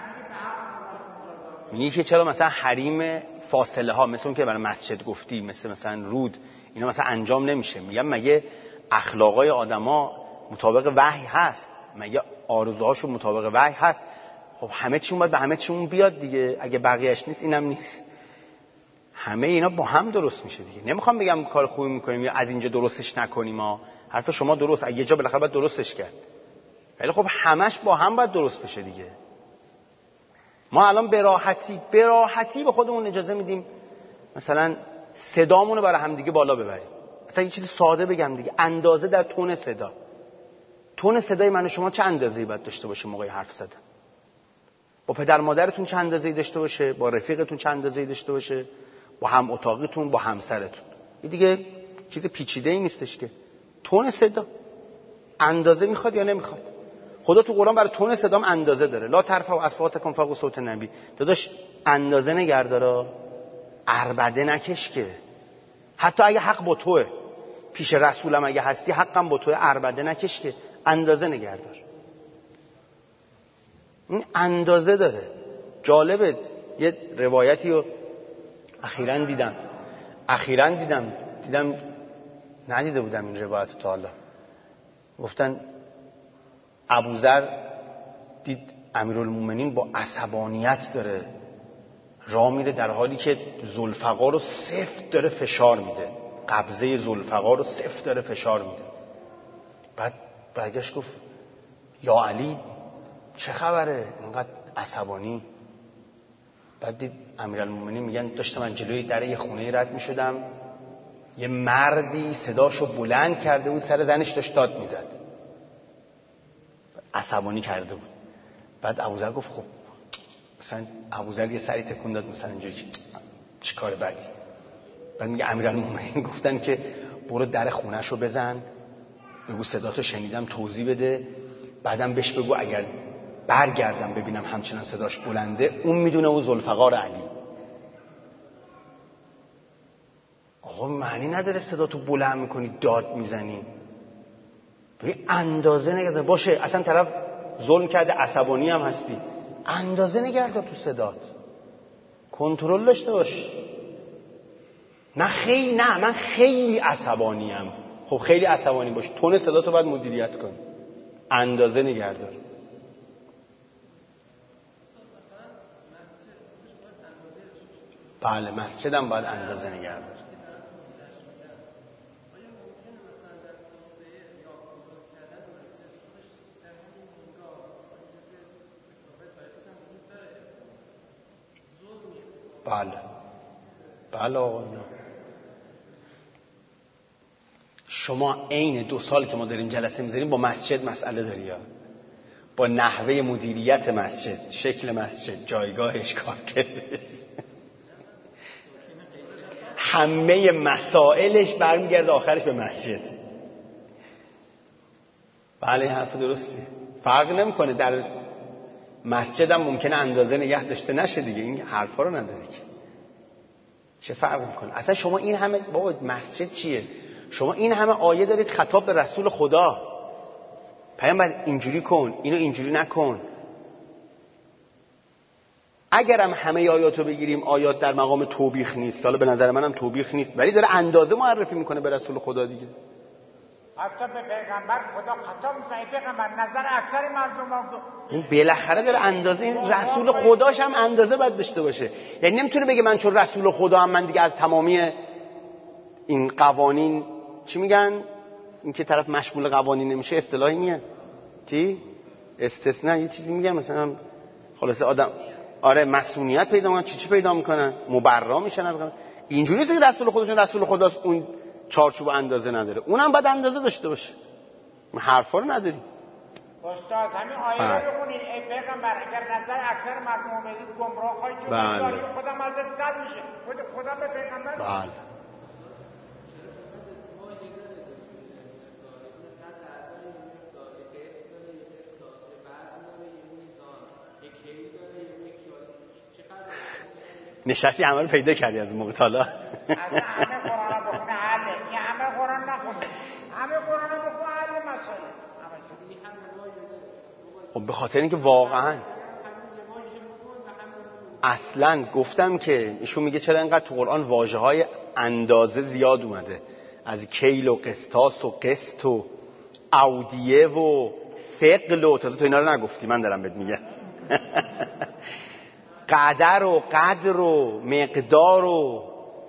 که چرا مثلا حریم فاصله ها مثل اون که برای مسجد گفتی، مثلا رود، اینا مثلا انجام نمیشه؟ میگم مگه اخلاقای آدما مطابق وحی هست؟ مگه آرزوهاشون مطابق وحی هست؟ خب همه چیون باید به همه چیون بیاد دیگه. اگه بقیه‌اش نیست اینم نیست. همه اینا با هم درست میشه دیگه. نمیخوام بگم کار خوبی میکنیم یا از اینجا درستش نکنیم. ما حرف شما درست، اگه یه جا بالاخره باید درستش کرد. ولی خب همش با هم باید درست بشه دیگه. ما الان به راحتی به خودمون اجازه میدیم مثلا صدامون رو برای هم دیگه بالا ببریم. مثلا یه چیز ساده بگم دیگه، اندازه در تون صدا. تون صدای من و شما چه اندازه‌ای باید داشته باشه موقع حرف زدن؟ با پدر مادرتون چه اندازه‌ای داشته باشه؟ با رفیقتون چه اندازه‌ای داشته باشه؟ با هم اتاقیتون، با همسرتون. این دیگه چیز پیچیده‌ای نیستش که. تون صدا اندازه میخواد یا نمیخواد؟ خدا تو قرآن برای تون صدام اندازه داره. لا ترفعوا اصواتکم فوق صوت النبی. داداش اندازه نگردارا، عربده نکش که. حتی اگه حق با توئه، پیش رسولم اگه هستی حقم با توئه، عربده نکش که. اندازه نگردار. این اندازه داره. جالبه یه روایتی رو اخیراً دیدم ندیده بودم این روایت تا حالا. گفتن ابوذر دید امیرالمومنین با عصبانیت داره راه میره در حالی که ذوالفقار رو سفت داره فشار میده، قبضه ذوالفقار رو سفت داره فشار میده. بعد برگشت گفت یا علی چه خبره اینقدر عصبانی؟ بعد دید امیرالمومنین میگن داشتم من جلوی در یه خونه رد میشدم، یه مردی صداشو بلند کرده بود، سر زنش داشت داد میزد، عصبانی کرده بود. بعد ابوذر گفت خب مثلا ابوذر یه سری تکون داد مثلا اینجوری چه کار بدی. بعد میگه امیرالمومنین گفتن که برو در خونه‌شو بزن، بگو صداتو شنیدم توضیح بده، بعدم بهش بگو اگر برگردم ببینم همچنان صداش بلنده اون میدونه اون ذوالفقار علی. آقا معنی نداره صداتو بلند میکنی داد میزنی. به اندازه نگردار باشه. اصلا طرف ظلم کرده عصبانی هم هستی، اندازه نگردار تو صدات، کنترل داشته باش. من خیلی عصبانیم. خب خیلی عصبانی باش، تون صداتو باید مدیریت کن، اندازه نگردار. بله مسجدم باید اندازه نگردار. بله آقا. شما عین 2 سال که ما داریم جلسه میذاریم با مسجد مسئله داری ها. با نحوه مدیریت مسجد، شکل مسجد، جایگاهش، کارکردش، همه مسائلش برمیگرده آخرش به مسجد. بله این حرف درسته. فرق نمیکنه در مسجد هم ممکنه اندازه نگه داشته نشه دیگه، این حرفا رو نداره که. چه فرق میکنه؟ اصلا شما این همه بابا مسجد چیه؟ شما این همه آیه دارید خطاب به رسول خدا، پیامبر اینجوری کن، اینو اینجوری نکن. اگرم همه آیاتو بگیریم آیات در مقام توبیخ نیست، حالا به نظر منم توبیخ نیست، ولی داره اندازه معرفی میکنه به رسول خدا دیگه. حتی به پیغمبر خدا خطاب میکنه، پیغمبر نظر اکثر مردم ها این بالاخره داره اندازه، این رسول خداش هم اندازه باید داشته باشه. یعنی نمیتونه بگه من چون رسول خدا هم من دیگه از تمامی این قوانین، چی میگن این که طرف مشمول قوانین نمیشه، اصطلاحی میگن چی؟ استثناء، یه چیزی میگن مثلا خلاصه آدم آره مسئولیت پیدا میکنن، چی پیدا میکنن، مبرا میشن از قانون. اینجوری نیست که رسول خودشون رسول خداست اون چارچوب اندازه نداره، اونم باید اندازه داشته باشه. ما حرفا رو نداریم. استاد همین آیه رو بخونید، ای پیغمبر اگر نظر اکثر مردم بدید گمراه خواهید شد، خودم از صد میشه. خدا به پیغمبر بله نشستی همه رو پیدا کردی از موقع تالا. همه قرآن بخونه حله، این همه قرآن نخونه، همه قرآن بخونه حل مسئله. خب به خاطر اینکه واقعا اصلا گفتم که ایشون میگه چرا اینقدر تو قرآن واژه‌های اندازه زیاد اومده، از کیل و قسطاس و قسط و اودیه و ثقل و تازه تو اینا رو نگفتی، من دارم بهت میگم. قدر و قدر و مقدار و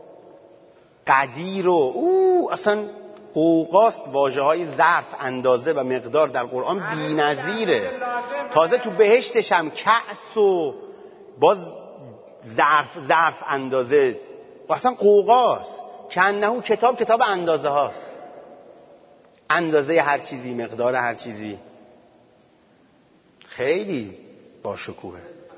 قدیر و اصلا قوقاست. واژه‌های ظرف، اندازه و مقدار در قرآن بی‌نظیره. تازه تو بهشتش هم کأس و باز ظرف اندازه، اصلا قوقاست. کنهو کتاب اندازه هاست، اندازه هر چیزی، مقدار هر چیزی. خیلی با شکوهه.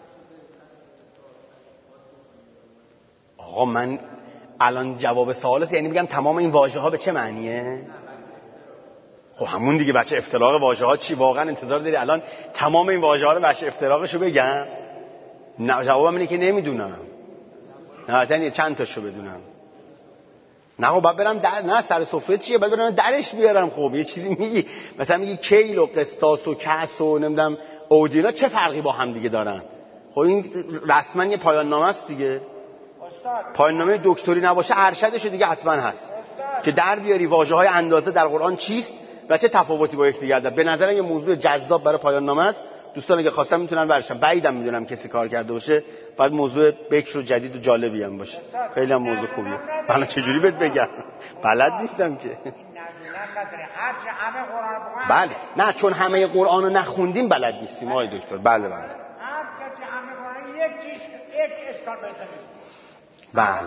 آقا من الان جواب سوالت یعنی بگم تمام این واژه ها به چه معنیه؟ خب همون دیگه بچه افتراق واژه ها چی؟ واقعا انتظار داری الان تمام این واژه ها رو بچه افتراقشو بگم؟ نه، جوابم اینه که نمیدونم. نه چند تاشو بدونم. نه خب باید برم نه سر سفره چیه؟ باید برم درش بیارم. خب یه چیزی میگی مثلا میگی کیل و قسطاس و کاس و نمیدونم اودینا چه فرقی با هم دیگه دارن؟ خب این رسما یه پایان نامه است دیگه. پایان نامه دکتری نباشه ارشدش دیگه حتما هست که در بیاری واژه‌های اندازه در قرآن چیست و چه تفاوتی با یکدیگر داره. به نظر من یه موضوع جذاب برای پایان نامه است. دوستان اگه خواستن میتونن برشن. بعیدم میدونم کسی کار کرده باشه. باید موضوع بکر و جدید و جالبی هم باشه. خیلی هم موضوع خوبیه. حالا چجوری بهت بگم؟ بلد نیستم که. بله نه چون همه قرآن رو نخوندیم بلد نیستیم آقای دکتر. بله هر کسی همه قرآن یک اشکال پیدا بله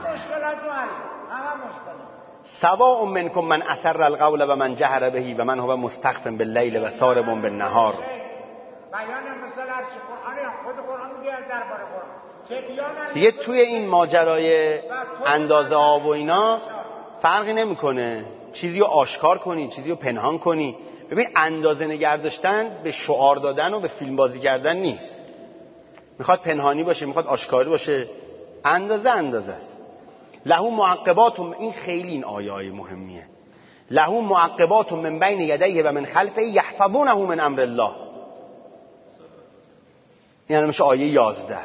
سواء منکم من اسر القول و من جهر به و من هو مستخف باللیل و سارب بالنهار. دیگه توی این ماجرای اندازه ها و اینا فرقی نمیکنه چیزی رو آشکار کنی چیزی رو پنهان کنی. ببین اندازه نگه داشتن به شعار دادن و به فیلم بازی کردن نیست. میخواد پنهانی باشه میخواد آشکاری باشه، اندازه است. له معقبات، این خیلی این آیه مهمیه. له معقبات من بین یدیه و من خلفه یحفظونه من امر الله. یعنی میشه آیه 11.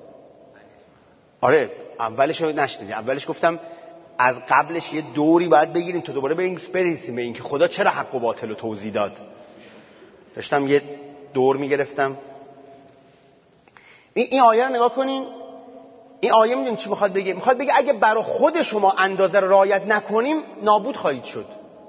آره اولش رو نشنیدی. اولش گفتم از قبلش یه دوری باید بگیریم تو دوباره برسیم به این که خدا چرا حق و باطل رو توضیح داد. داشتم یه دور میگرفتم. این آیه رو نگاه کنین. این آیه میدونی چی میخواد بگه؟ میخواد بگه اگه برای خود شما اندازه رو رعایت نکنیم نابود خواهید شد.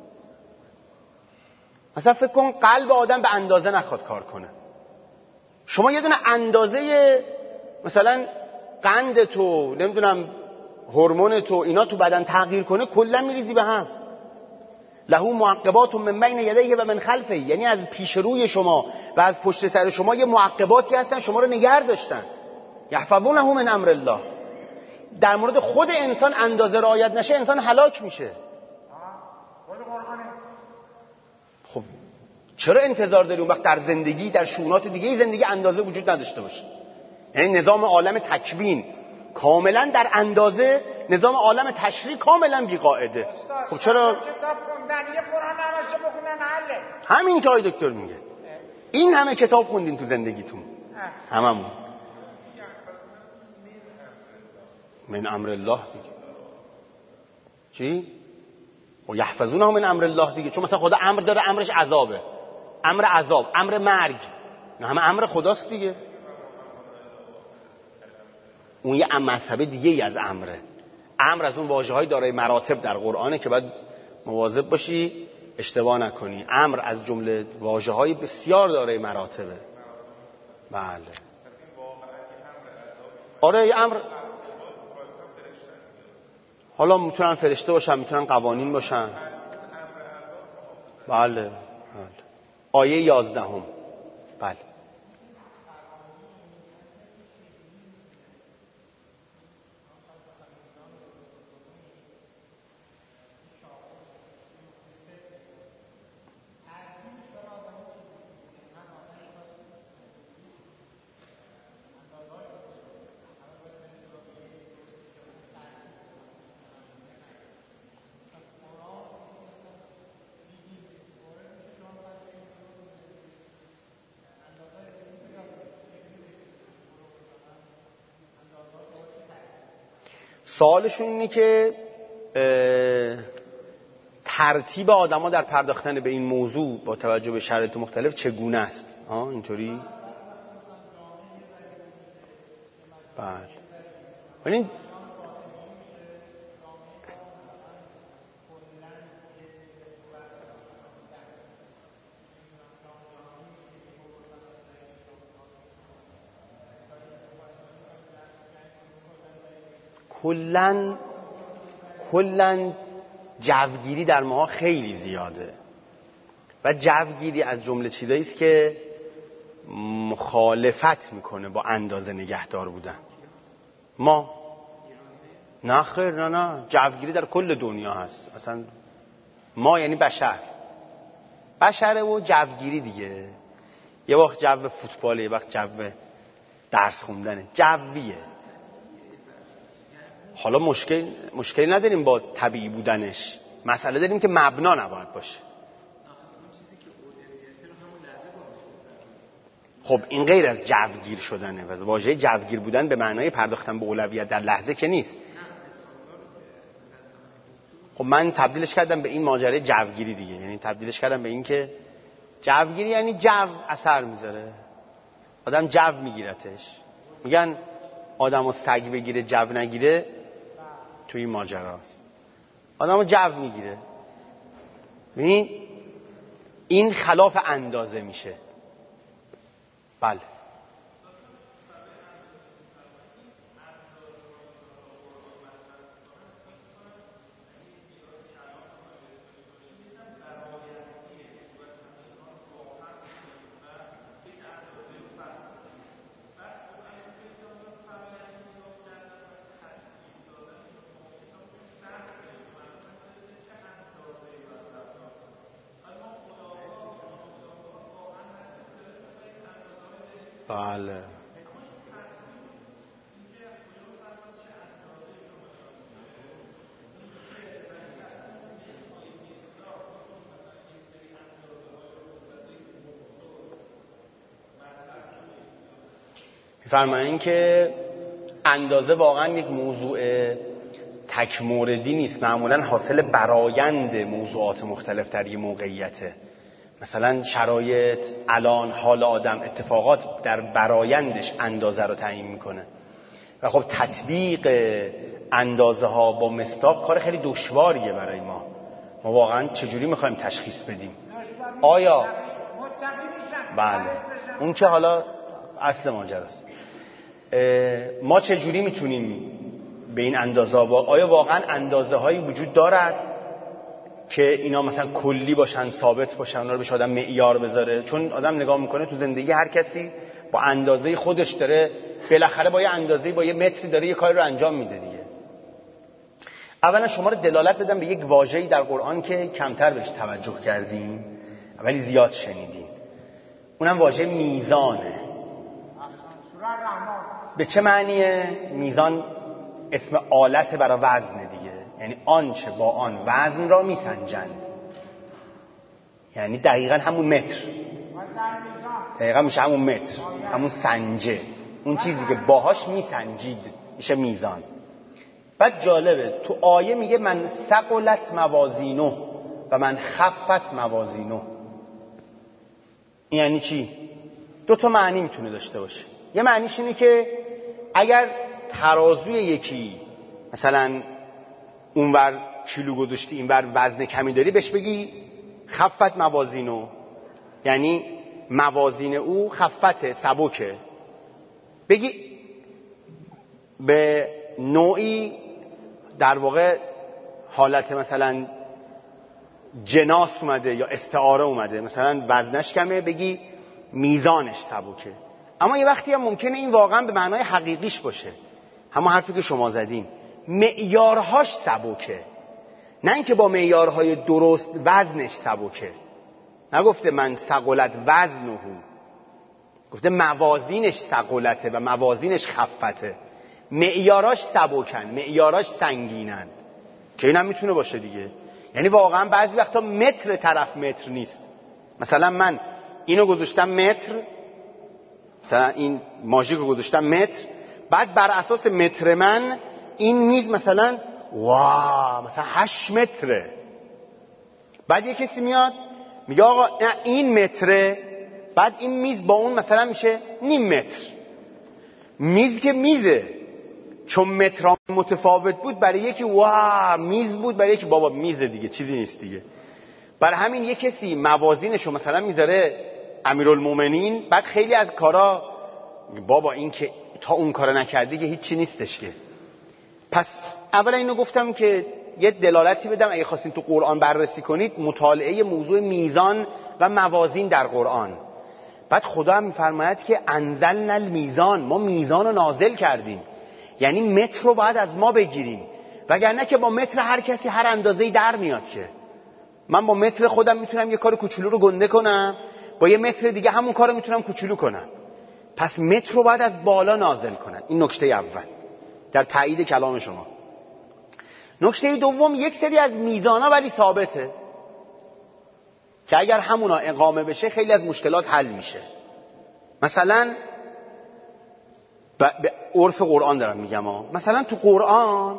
مثلا فکر کن قلب آدم به اندازه نخواد کار کنه. شما یه دونه اندازه مثلا قند تو نمیدونم هورمون تو اینا تو بدن تغییر کنه کلا میریزی به هم. له معقبات من بین یدیه و من خلفه، یعنی از پیش روی شما و از پشت سر شما یه معقباتی هستن شما رو نگه داشتن. یحفظونه من امر الله. در مورد خود انسان اندازه رعایت نشه انسان هلاک میشه. خب چرا انتظار داری اون وقت در زندگی در شؤونات دیگه زندگی اندازه وجود نداشته باشه؟ یعنی نظام عالم تکوین کاملا در اندازه، نظام عالم تشریع کاملا بی‌قاعده. خب چرا کتاب خوندن یه قرآن نمازه بخونن حله؟ همین که آقای دکتر میگه، این همه کتاب خوندین تو زندگیتون هممون. من امر الله دیگه چی؟ و یحفظونه من امر الله دیگه، چون مثلا خدا امر داره، امرش عذابه، امر عذاب، امر مرگ، نه همه امر خداست دیگه. اون یه مذهب دیگه ای از امره. امر از اون واژه‌های دارای مراتب در قرآنه که باید مواظب باشی اشتباه نکنی. امر از جمله واژه‌های بسیار دارای مراتبه. بله آره امر، حالا میتونن فرشته باشن، میتونن قوانین باشن. بله آیه 11. بله سوالشون اینه که ترتیب آدما در پرداختن به این موضوع با توجه به شرایط مختلف چگونه است؟ اینطوری؟ بله ببینید کلن جوگیری در ما خیلی زیاده و جوگیری از جمله چیزایی است که مخالفت میکنه با اندازه نگهدار بودن. ما نه خیر نه جوگیری در کل دنیا هست. اصلا ما یعنی بشره و جوگیری دیگه. یه وقت جو فوتباله، یه وقت جو درس خوندنه، جویه. حالا مشکلی نداریم با طبیعی بودنش، مسئله داریم که مبنا نباید باشه. خب این غیر از جوگیر شدنه و واژه جوگیر بودن به معنای پرداختن به اولویت در لحظه که نیست. خب من تبدیلش کردم به این ماجرای جوگیری دیگه، یعنی تبدیلش کردم به این که جوگیری یعنی جو اثر میذاره، آدم جو میگیرتش. میگن آدمو سگ بگیره جو نگیره، توی این ماجراست. آدمو جو میگیره. ببین این خلاف اندازه میشه. بله بله می‌فرمایند که اندازه واقعا یک موضوع تک موردی نیست، معمولا حاصل برآیند موضوعات مختلف در یک موقعیته. مثلا شرایط، الان، حال آدم، اتفاقات در برآیندش اندازه رو تعیین میکنه. و خب تطبیق اندازه ها با مصداق کار خیلی دشواریه برای ما. ما واقعا چجوری میخوایم تشخیص بدیم؟ آیا بله اون که حالا اصل ماجراست. ما چجوری میتونیم به این اندازه ها آیا واقعا اندازه هایی وجود دارد که اینا مثلا کلی باشن، ثابت باشن، اونا رو بهش آدم معیار بذاره. چون آدم نگاه میکنه تو زندگی هر کسی با اندازه خودش داره، بالاخره با یه اندازه، با یه متری داره یه کاری رو انجام میده دیگه. اولا شما رو دلالت بدم به یک واژه‌ای در قرآن که کمتر بهش توجه کردیم ولی زیاد شنیدیم. اونم واژه میزانه. به چه معنیه؟ میزان اسم آلت برای وزن دیگه، یعنی آنچه با آن وزن را میسنجند، یعنی دقیقا همون متر، دقیقا میشه همون متر، همون سنجه، اون چیزی که باهاش میسنجید میشه میزان. بعد جالبه تو آیه میگه من ثقلت موازینه و من خفت موازینه. این یعنی چی؟ دو تا معنی میتونه داشته باشه. یه معنیش اینه که اگر ترازوی یکی مثلا اونور کیلو گذاشتی اینور وزن کمی داری، بهش بگی خفت موازینه، یعنی موازین او خفته، سبکه. بگی به نوعی در واقع حالت مثلا جناس اومده یا استعاره اومده، مثلا وزنش کمه، بگی میزانش سبکه. اما یه وقتی هم ممکنه این واقعا به معنای حقیقیش باشه، همون حرفی که شما زدین، معیارهاش سبکه، نه اینکه با معیارهای درست وزنش سبکه. نگفته من ثقلت وزنه، گفته موازینش ثقلته و موازینش خفته. معیاراش سبکن، معیاراش سنگینن، که اینم میتونه باشه دیگه. یعنی واقعا بعضی وقتا متر طرف متر نیست. مثلا من اینو گذاشتم متر، مثلا این ماژیکو گذاشتم متر، بعد بر اساس متر من این میز مثلا مثلا 8 متره. بعد یه کسی میاد میگه آقا نه این متره، بعد این میز با اون مثلا میشه نیم متر. میز که میزه، چون مترام متفاوت بود، برای یکی میز بود، برای یکی بابا میزه دیگه، چیزی نیست دیگه. برای همین یه کسی موازینشو مثلا میذاره امیرالمومنین، بعد خیلی از کارا بابا این که تا اون کارا نکردی که هیچی نیستش که. پس اولا اینو گفتم که یه دلالتی بدم اگه خواستین تو قرآن بررسی کنید، مطالعه موضوع میزان و موازین در قرآن. بعد خدا هم میفرماید که انزلنا المیزان، ما میزان رو نازل کردیم، یعنی متر رو باید از ما بگیریم، وگرنه که با متر هر کسی هر اندازه‌ای در میاد. که من با متر خودم میتونم یه کار کوچولو رو گنده کنم، با یه متر دیگه همون کارو میتونم کوچولو کنم. پس متر رو باید از بالا نازل کنن. این نکته اول در تایید کلام شما. نکته دوم، یک سری از میزانا ولی ثابته که اگر همونا اقامه بشه خیلی از مشکلات حل میشه. مثلا به عرف قرآن دارم میگم مثلا تو قرآن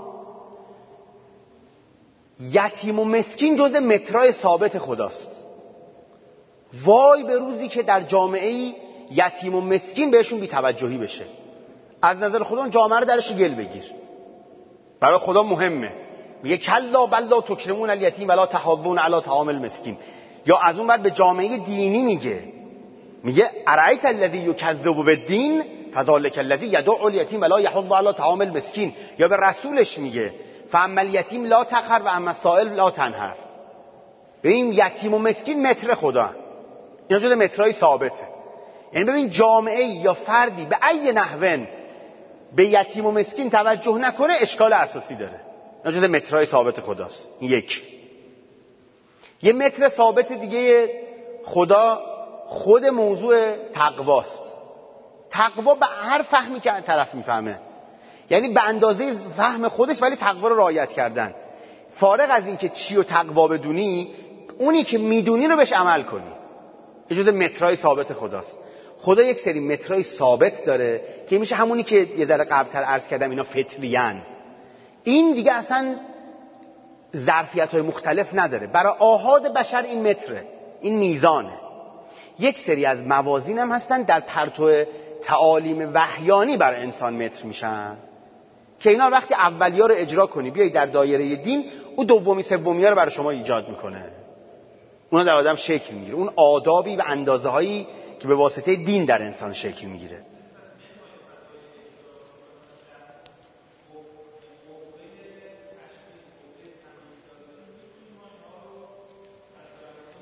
یتیم و مسکین جزء مترای ثابت خداست. وای به روزی که در جامعه‌ای یتیم و مسکین بهشون بی‌توجهی بشه. از نظر خدا اون جامعه رو درش گل بگیر، برای خدا مهمه. میگه کلا بل لا تکرمون الیتیم ولا تحاضون علی طعام المسکین. یا از اون بعد به جامعه دینی میگه ارایت الذی یکذب بالدین فذلک الذی یدعو الیتیم ولا یحض علی طعام المسکین. یا به رسولش میگه فاما الیتیم لا تقهر و اما السائل لا تنهر. ببین یتیم و مسکین متر خدا، اینا جزء مترای ثابته. یعنی ببین جامعه یا فردی به ای نحون به یتیم و مسکین توجه نکنه اشکال اساسی داره. اینا جزء مترای ثابت خداست. یک. یه متر ثابت دیگه خدا خود موضوع تقواست. تقوا به هر فهمی که طرف میفهمه، یعنی به اندازه فهم خودش ولی تقوا رو رعایت کردن. فارغ از این که چی و تقوا بدونی، اونی که میدونی رو بهش عمل کنی. یه جزء مترای ثابت خداست. خدا یک سری مترای ثابت داره که میشه همونی که یه ذره قبل‌تر عرض کردم، اینا فطریان. این دیگه اصلا ظرفیت‌های مختلف نداره. برای آحاد بشر این متره، این میزانه. یک سری از موازین هم هستن در پرتو تعالیم وحیانی برای انسان متر میشن که اینا وقتی اولیا رو اجرا کنی بیای در دایره دین، اون دومی سومی رو برای شما ایجاد میکنه. اونا در آدم شکل میگیره، اون آدابی و اندازه‌هایی که به واسطه دین در انسان شکل میگیره.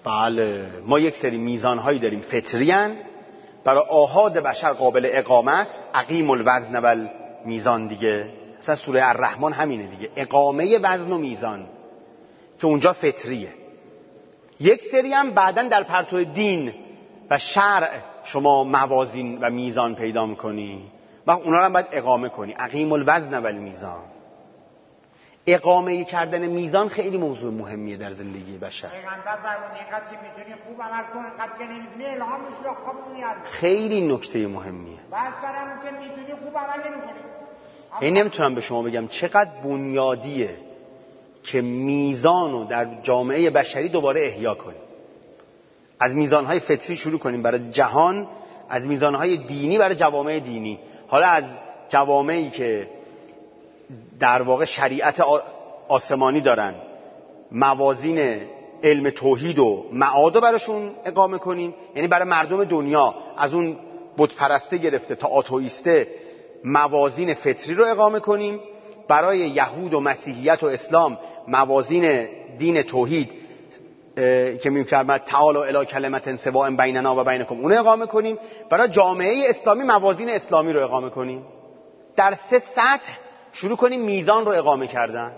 بله، ما یک سری میزانهایی داریم فطریان برای آحاد بشر قابل اقامه است. اقیم الوزن و میزان دیگه، مثلا سوره الرحمن همینه دیگه، اقامه وزن و میزان که اونجا فطریه. یک سری هم بعدن در پرتو دین و شرع شما موازین و میزان پیدا میکنی و اونا رو هم باید اقامه کنی. اقیم الوزن و میزان. اقامه کردن میزان خیلی موضوع مهمیه در زندگی بشر. پیغمبر فرمود اینقدر که میتونی خوب عمل کن، اینقدر که نمیتونی الهام بهش یا خوب میاد. خیلی نکته مهمیه. بعد سرم که میتونی خوب عمل نمیکنی. این نمیتونم به شما بگم چقدر بنیادیه که میزانو در جامعه بشری دوباره احیا کنیم. از میزانهای فطری شروع کنیم برای جهان، از میزانهای دینی برای جوامع دینی، حالا از جوامعی که در واقع شریعت آسمانی دارن موازین علم توحید و معاد رو براشون اقامه کنیم، یعنی برای مردم دنیا از اون بت پرسته گرفته تا آتئیسته موازین فطری رو اقامه کنیم، برای یهود و مسیحیت و اسلام موازین دین توحید که می‌فرماد تعالى الی کلمة سواء بیننا و بینکم اون اقامه کنیم، برای جامعه اسلامی موازین اسلامی رو اقامه کنیم. در 3 سطح شروع کنیم میزان رو اقامه کردن.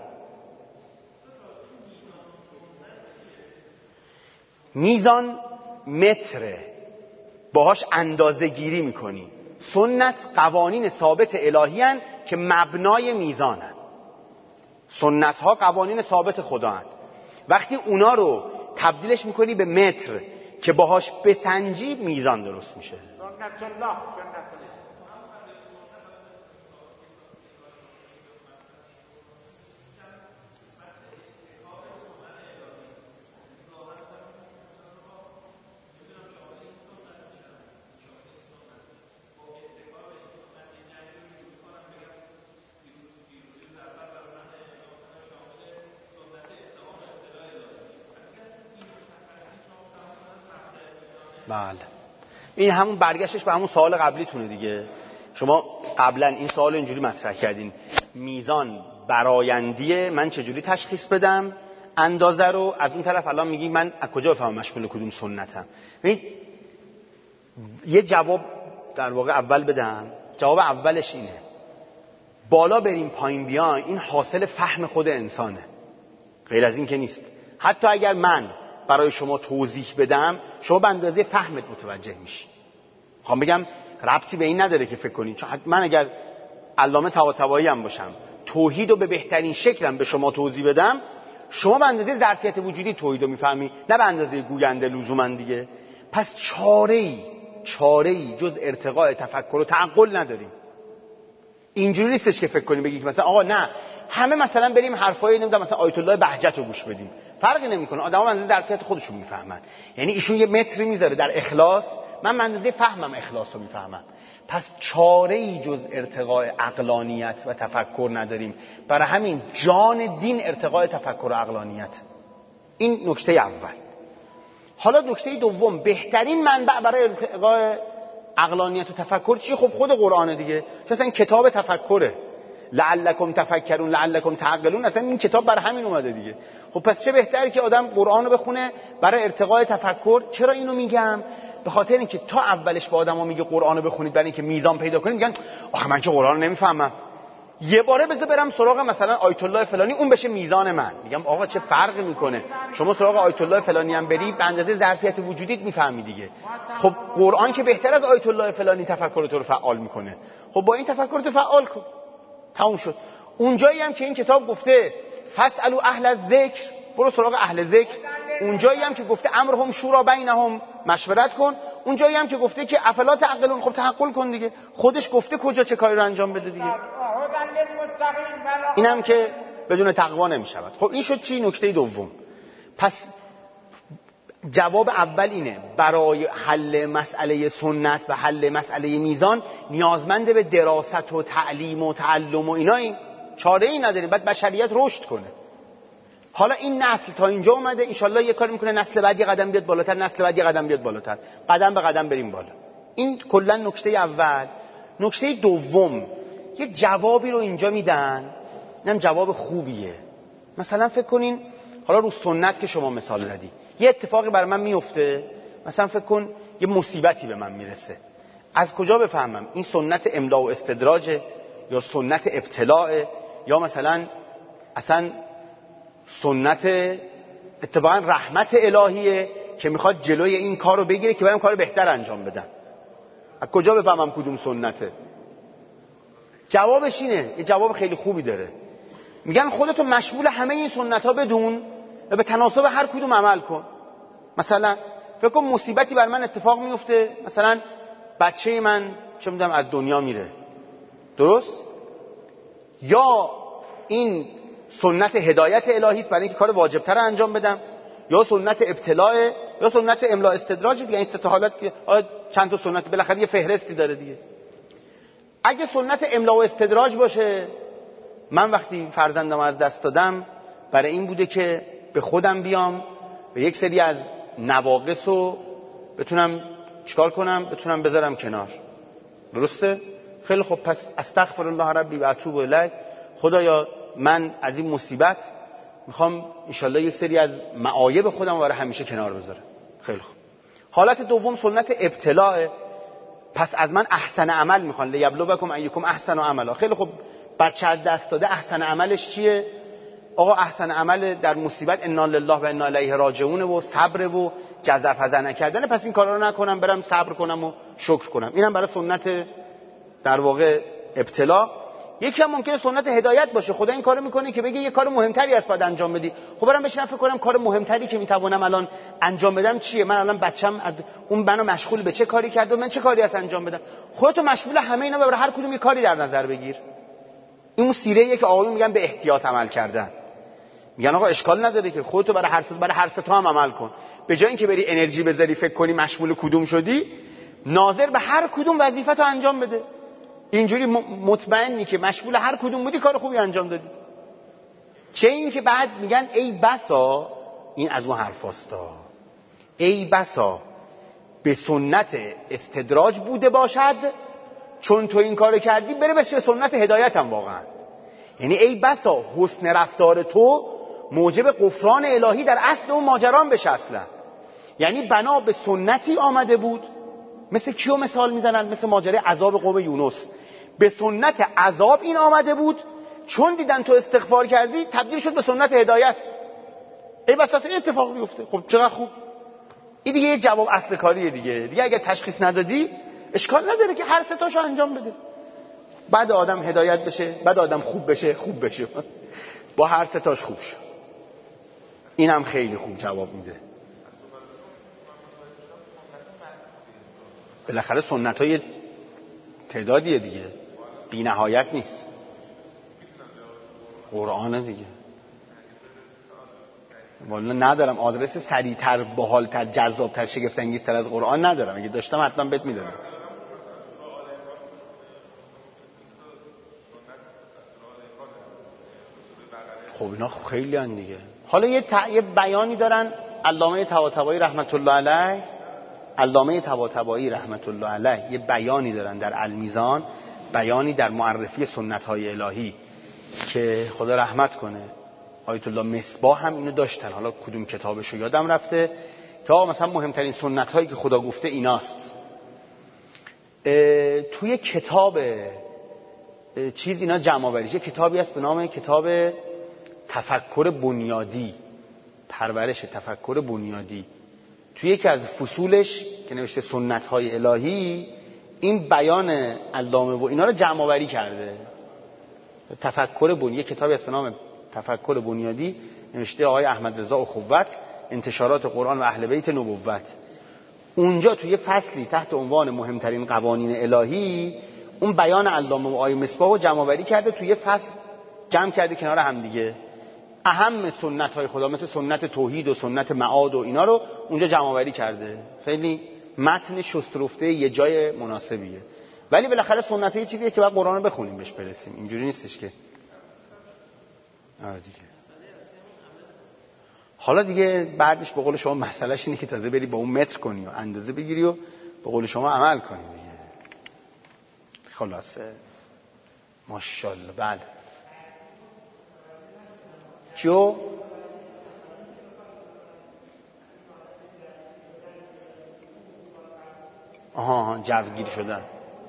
میزان متره، باهاش اندازه گیری میکنی. سنت قوانین ثابت الهی هن که مبنای میزان هن. سنت ها قوانین ثابت خدا هن. وقتی اونا رو تبدیلش میکنی به متر که باهاش بسنجی، میزان درست میشه. سنت الله. بله، این همون برگشتش به همون سوال قبلیتونه دیگه. شما قبلا این سوال اینجوری مطرح کردین، میزان برآیندیه، من چجوری تشخیص بدم اندازه رو؟ از اون طرف الان میگی من از کجا بفهمم مشمول کدوم سنتم؟ ببین یه جواب در واقع اول بدم. جواب اولش اینه، بالا بریم پایین بیاین، این حاصل فهم خود انسانه، غیر از این که نیست. حتی اگر من برای شما توضیح بدم، شما به اندازه فهمت متوجه میشی. خواهم بگم ربطی به این نداره که فکر کنید، چون من اگر علامه طباطبایی هم باشم، توحید رو به بهترین شکلم به شما توضیح بدم، شما به اندازه ظرفیت وجودی توحید رو میفهمی، نه به اندازه گوینده لزوما دیگه. پس چاره‌ای جز ارتقاء تفکر و تعقل نداریم. اینجوری نیستش که فکر کنیم بگید مثلا آقا نه همه مثلا بریم حرفای نمیدونم مثلا آیت الله بهجت رو گوش بدیم، فرقی نمیکنه. آدم‌ها به اندازه ظرفیت خودشون میفهمن. یعنی ایشون یه متری میذاره در اخلاص، من به اندازه فهمم اخلاص رو میفهمم. پس چاره‌ای جز ارتقاء عقلانیت و تفکر نداریم. برای همین جان دین ارتقاء تفکر و عقلانیت. این نکته اول. حالا نکته دوم، بهترین منبع برای ارتقاء عقلانیت و تفکر چی؟ خب خود قرآن دیگه. اصلا کتاب تفکره، لعلکم تفکرون لعلکم تعقلون، اصلا این کتاب برای همین اومده دیگه. خب پس چه بهتره که آدم قرآن رو بخونه برای ارتقاء تفکر. چرا اینو میگم؟ به خاطر اینکه تا اولش به آدما میگه قرآن رو بخونید برای اینکه میزان پیدا کنید، میگن آخه من که قرآن رو نمیفهمم، یه باره بذار برم سراغ مثلا آیت الله فلانی اون بشه میزان من. میگم آقا چه فرقی میکنه؟ شما سراغ آیت الله فلانی هم بری به اندازه ظرفیت وجودیت میفهمی دیگه. خب قرآن که بهتر از آیت الله فلانی تفکر رو فعال میکنه. خب با این تفکر فعال کن، تموم شد. اونجایی هم که این کتاب گفته فاسالوا اهل الذکر، برو سراغ اهل ذکر. اونجایی هم که گفته امرهم شورا بینهم، مشورت کن. اونجایی هم که گفته که افلا تعقلون، خب تعقل کن دیگه. خودش گفته کجا چه کاری رو انجام بده دیگه. اینم که بدون تقوا نمیشود. خب این شد چی؟ نکته دوم. پس جواب اول اینه، برای حل مسئله سنت و حل مسئله میزان نیازمنده به دراست و تعلیم و تعلم و اینا. این چاره ای نداریم، باید بشریت رشد کنه. حالا این نسل تا اینجا اومده، انشالله یه کاری میکنه نسل بعد یه قدم بیاد بالاتر، نسل بعد یه قدم بیاد بالاتر، قدم به قدم بریم بالا. این کلا نکته اول. نکته دوم، یه جوابی رو اینجا میدن، اینم جواب خوبیه. مثلا فکر کنین حالا رو سنت که شما مثال زدی، یه اتفاقی برای من میفته، مثلا فکر کن یه مصیبتی به من میرسه، از کجا بفهمم این سنت املا و استدراجه یا سنت ابتلاء یا مثلا اصلا سنت اتفاقا رحمت الهیه که میخواد جلوی این کار رو بگیره که برم کار بهتر انجام بدم؟ از کجا بفهمم کدوم سنته؟ جوابش اینه، یه جواب خیلی خوبی داره. میگن خودتو مشمول همه این سنت ها بدون و به تناسب هر کدوم عمل کن. مثلا فکر کن مصیبتی بر من اتفاق میفته، مثلا بچه من چه میدونم از دنیا میره، درست؟ یا این سنت هدایت الهی است برای اینکه کار واجبتر انجام بدم، یا سنت ابتلاء، یا سنت املا استدراج دیگه. این سه تا حالت که چند تا سنت بالاخره یه فهرستی داره دیگه. اگه سنت املا و استدراج باشه، من وقتی فرزندم از دست دادم برای این بوده که به خودم بیام و یک سری از نواقص رو بتونم چیکار کنم، بتونم بذارم کنار. درسته؟ خیلی خب، پس استغفر الله ربی و اتوب الیه. خدایا من از این مصیبت میخوام انشالله یک سری از معایب خودم رو برای همیشه کنار بذارم. خیلی خوب. حالت دوم سنت ابتلاء، پس از من احسن عمل میخوان، لیبلوکم ایکم احسن عملا. خیلی خوب، بچه از دست داده احسن عملش چیه؟ آقا احسن عمل در مصیبت انا لله و انا الیه راجعون و صبر و جزع فزع نکردن. پس این کارا رو نکنم، برم صبر کنم و شکر کنم. اینم برای سنت در واقع ابتلا. یکی هم ممکنه سنت هدایت باشه، خدا این کارو میکنه که بگه یه کار مهمتری است باید انجام بدی. خب برام بشینم فکر کنم کار مهمتری که میتوانم الان انجام بدم چیه؟ من الان بچم از اون منو مشغول به چه کاری کرده و من چه کاری است انجام بدم. خودتو مشغول همه اینا ببر، هر کدوم یه کاری در نظر بگیر. این اون سیره‌ایه که آقایون میگن به احتیاط عمل کردن. میگن آقا اشکال نداره که خودتو برای هر سه تا هم عمل کن. به جای اینکه بری انرژی بذاری فکر کنی مشغول کدوم شدی، ناظر به هر کدوم وظیفه‌تو انجام بده. اینجوری مطمئنی که مشغول هر کدوم بودی کار خوبی انجام دادی. چه این که بعد میگن ای بسا، این از اون حرفاستا، ای بسا به سنت استدراج بوده باشد چون تو این کارو کردی بره به سنت هدایت هم واقعا. یعنی ای بسا حسن رفتار تو موجب غفران الهی در اصل اون ماجران بشه اصلا. یعنی بنا به سنتی آمده بود، مثل کیو مثال میزنن؟ مثل ماجرای عذاب قوم یونس. به سنت عذاب این آمده بود، چون دیدن تو استغفار کردی تبدیل شد به سنت هدایت. ای بس این اتفاق میفته. خب چقدر خوب. این دیگه یه جواب اصل کاریه دیگه اگه تشخیص ندادی اشکال نداره که هر سه تاشو انجام بده. بعد آدم هدایت بشه، بعد آدم خوب بشه با هر سه تاش خوب شه. اینم خیلی خوب جواب میده. بالاخره سنت‌های تعدادیه دیگه، بی نهایت نیست. قرآنه دیگه. والا ندارم آدرس سریع‌تر، باحال‌تر، جذاب‌تر، شگفت‌انگیزتر از قرآن ندارم. اگه داشتم حتما بهت میدادم. خب اینا خیلی ان دیگه. حالا یه بیانی دارن علامه طباطبایی رحمت الله علیه، علامه طباطبایی رحمت الله علیه یه بیانی دارن در المیزان، بیانی در معرفی سنت‌های الهی که خدا رحمت کنه. آیت الله مصباح هم اینو داشتن. حالا کدوم کتابشو یادم رفته که مثلا مهمترین سنت‌هایی که خدا گفته ایناست. توی کتاب چیز اینا جمع آوریشه، کتابی هست به نام کتاب تفکر بنیادی، پرورش تفکر بنیادی. توی یکی از فصولش که نوشته سنت‌های الهی، این بیان علامه و اینا رو جمع آوری کرده. تفکر بنیادی، کتابی هست به نام تفکر بنیادی، نوشته آقای احمد رضا اخوت، انتشارات قرآن و اهل بیت نبوت. اونجا توی فصلی تحت عنوان مهمترین قوانین الهی، اون بیان علامه و آیه مصباح رو جمع آوری کرده، توی فصل جمع کرده کنار هم دیگه. اهم سنت‌های خدا مثل سنت توحید و سنت معاد و اینا رو اونجا جمع آوری کرده. خیلی متن شسترفته، یه جای مناسبیه. ولی بالاخره سنت یه چیزیه که باید قرآن رو بخونیم بهش برسیم. اینجوری نیستش که دیگه. حالا دیگه بعدش به قول شما مسئلهش اینه که تازه بری با اون متر کنی و اندازه بگیری و به قول شما عمل کنی دیگه. خلاصه ماشاءالله. بله جوگیر شدن.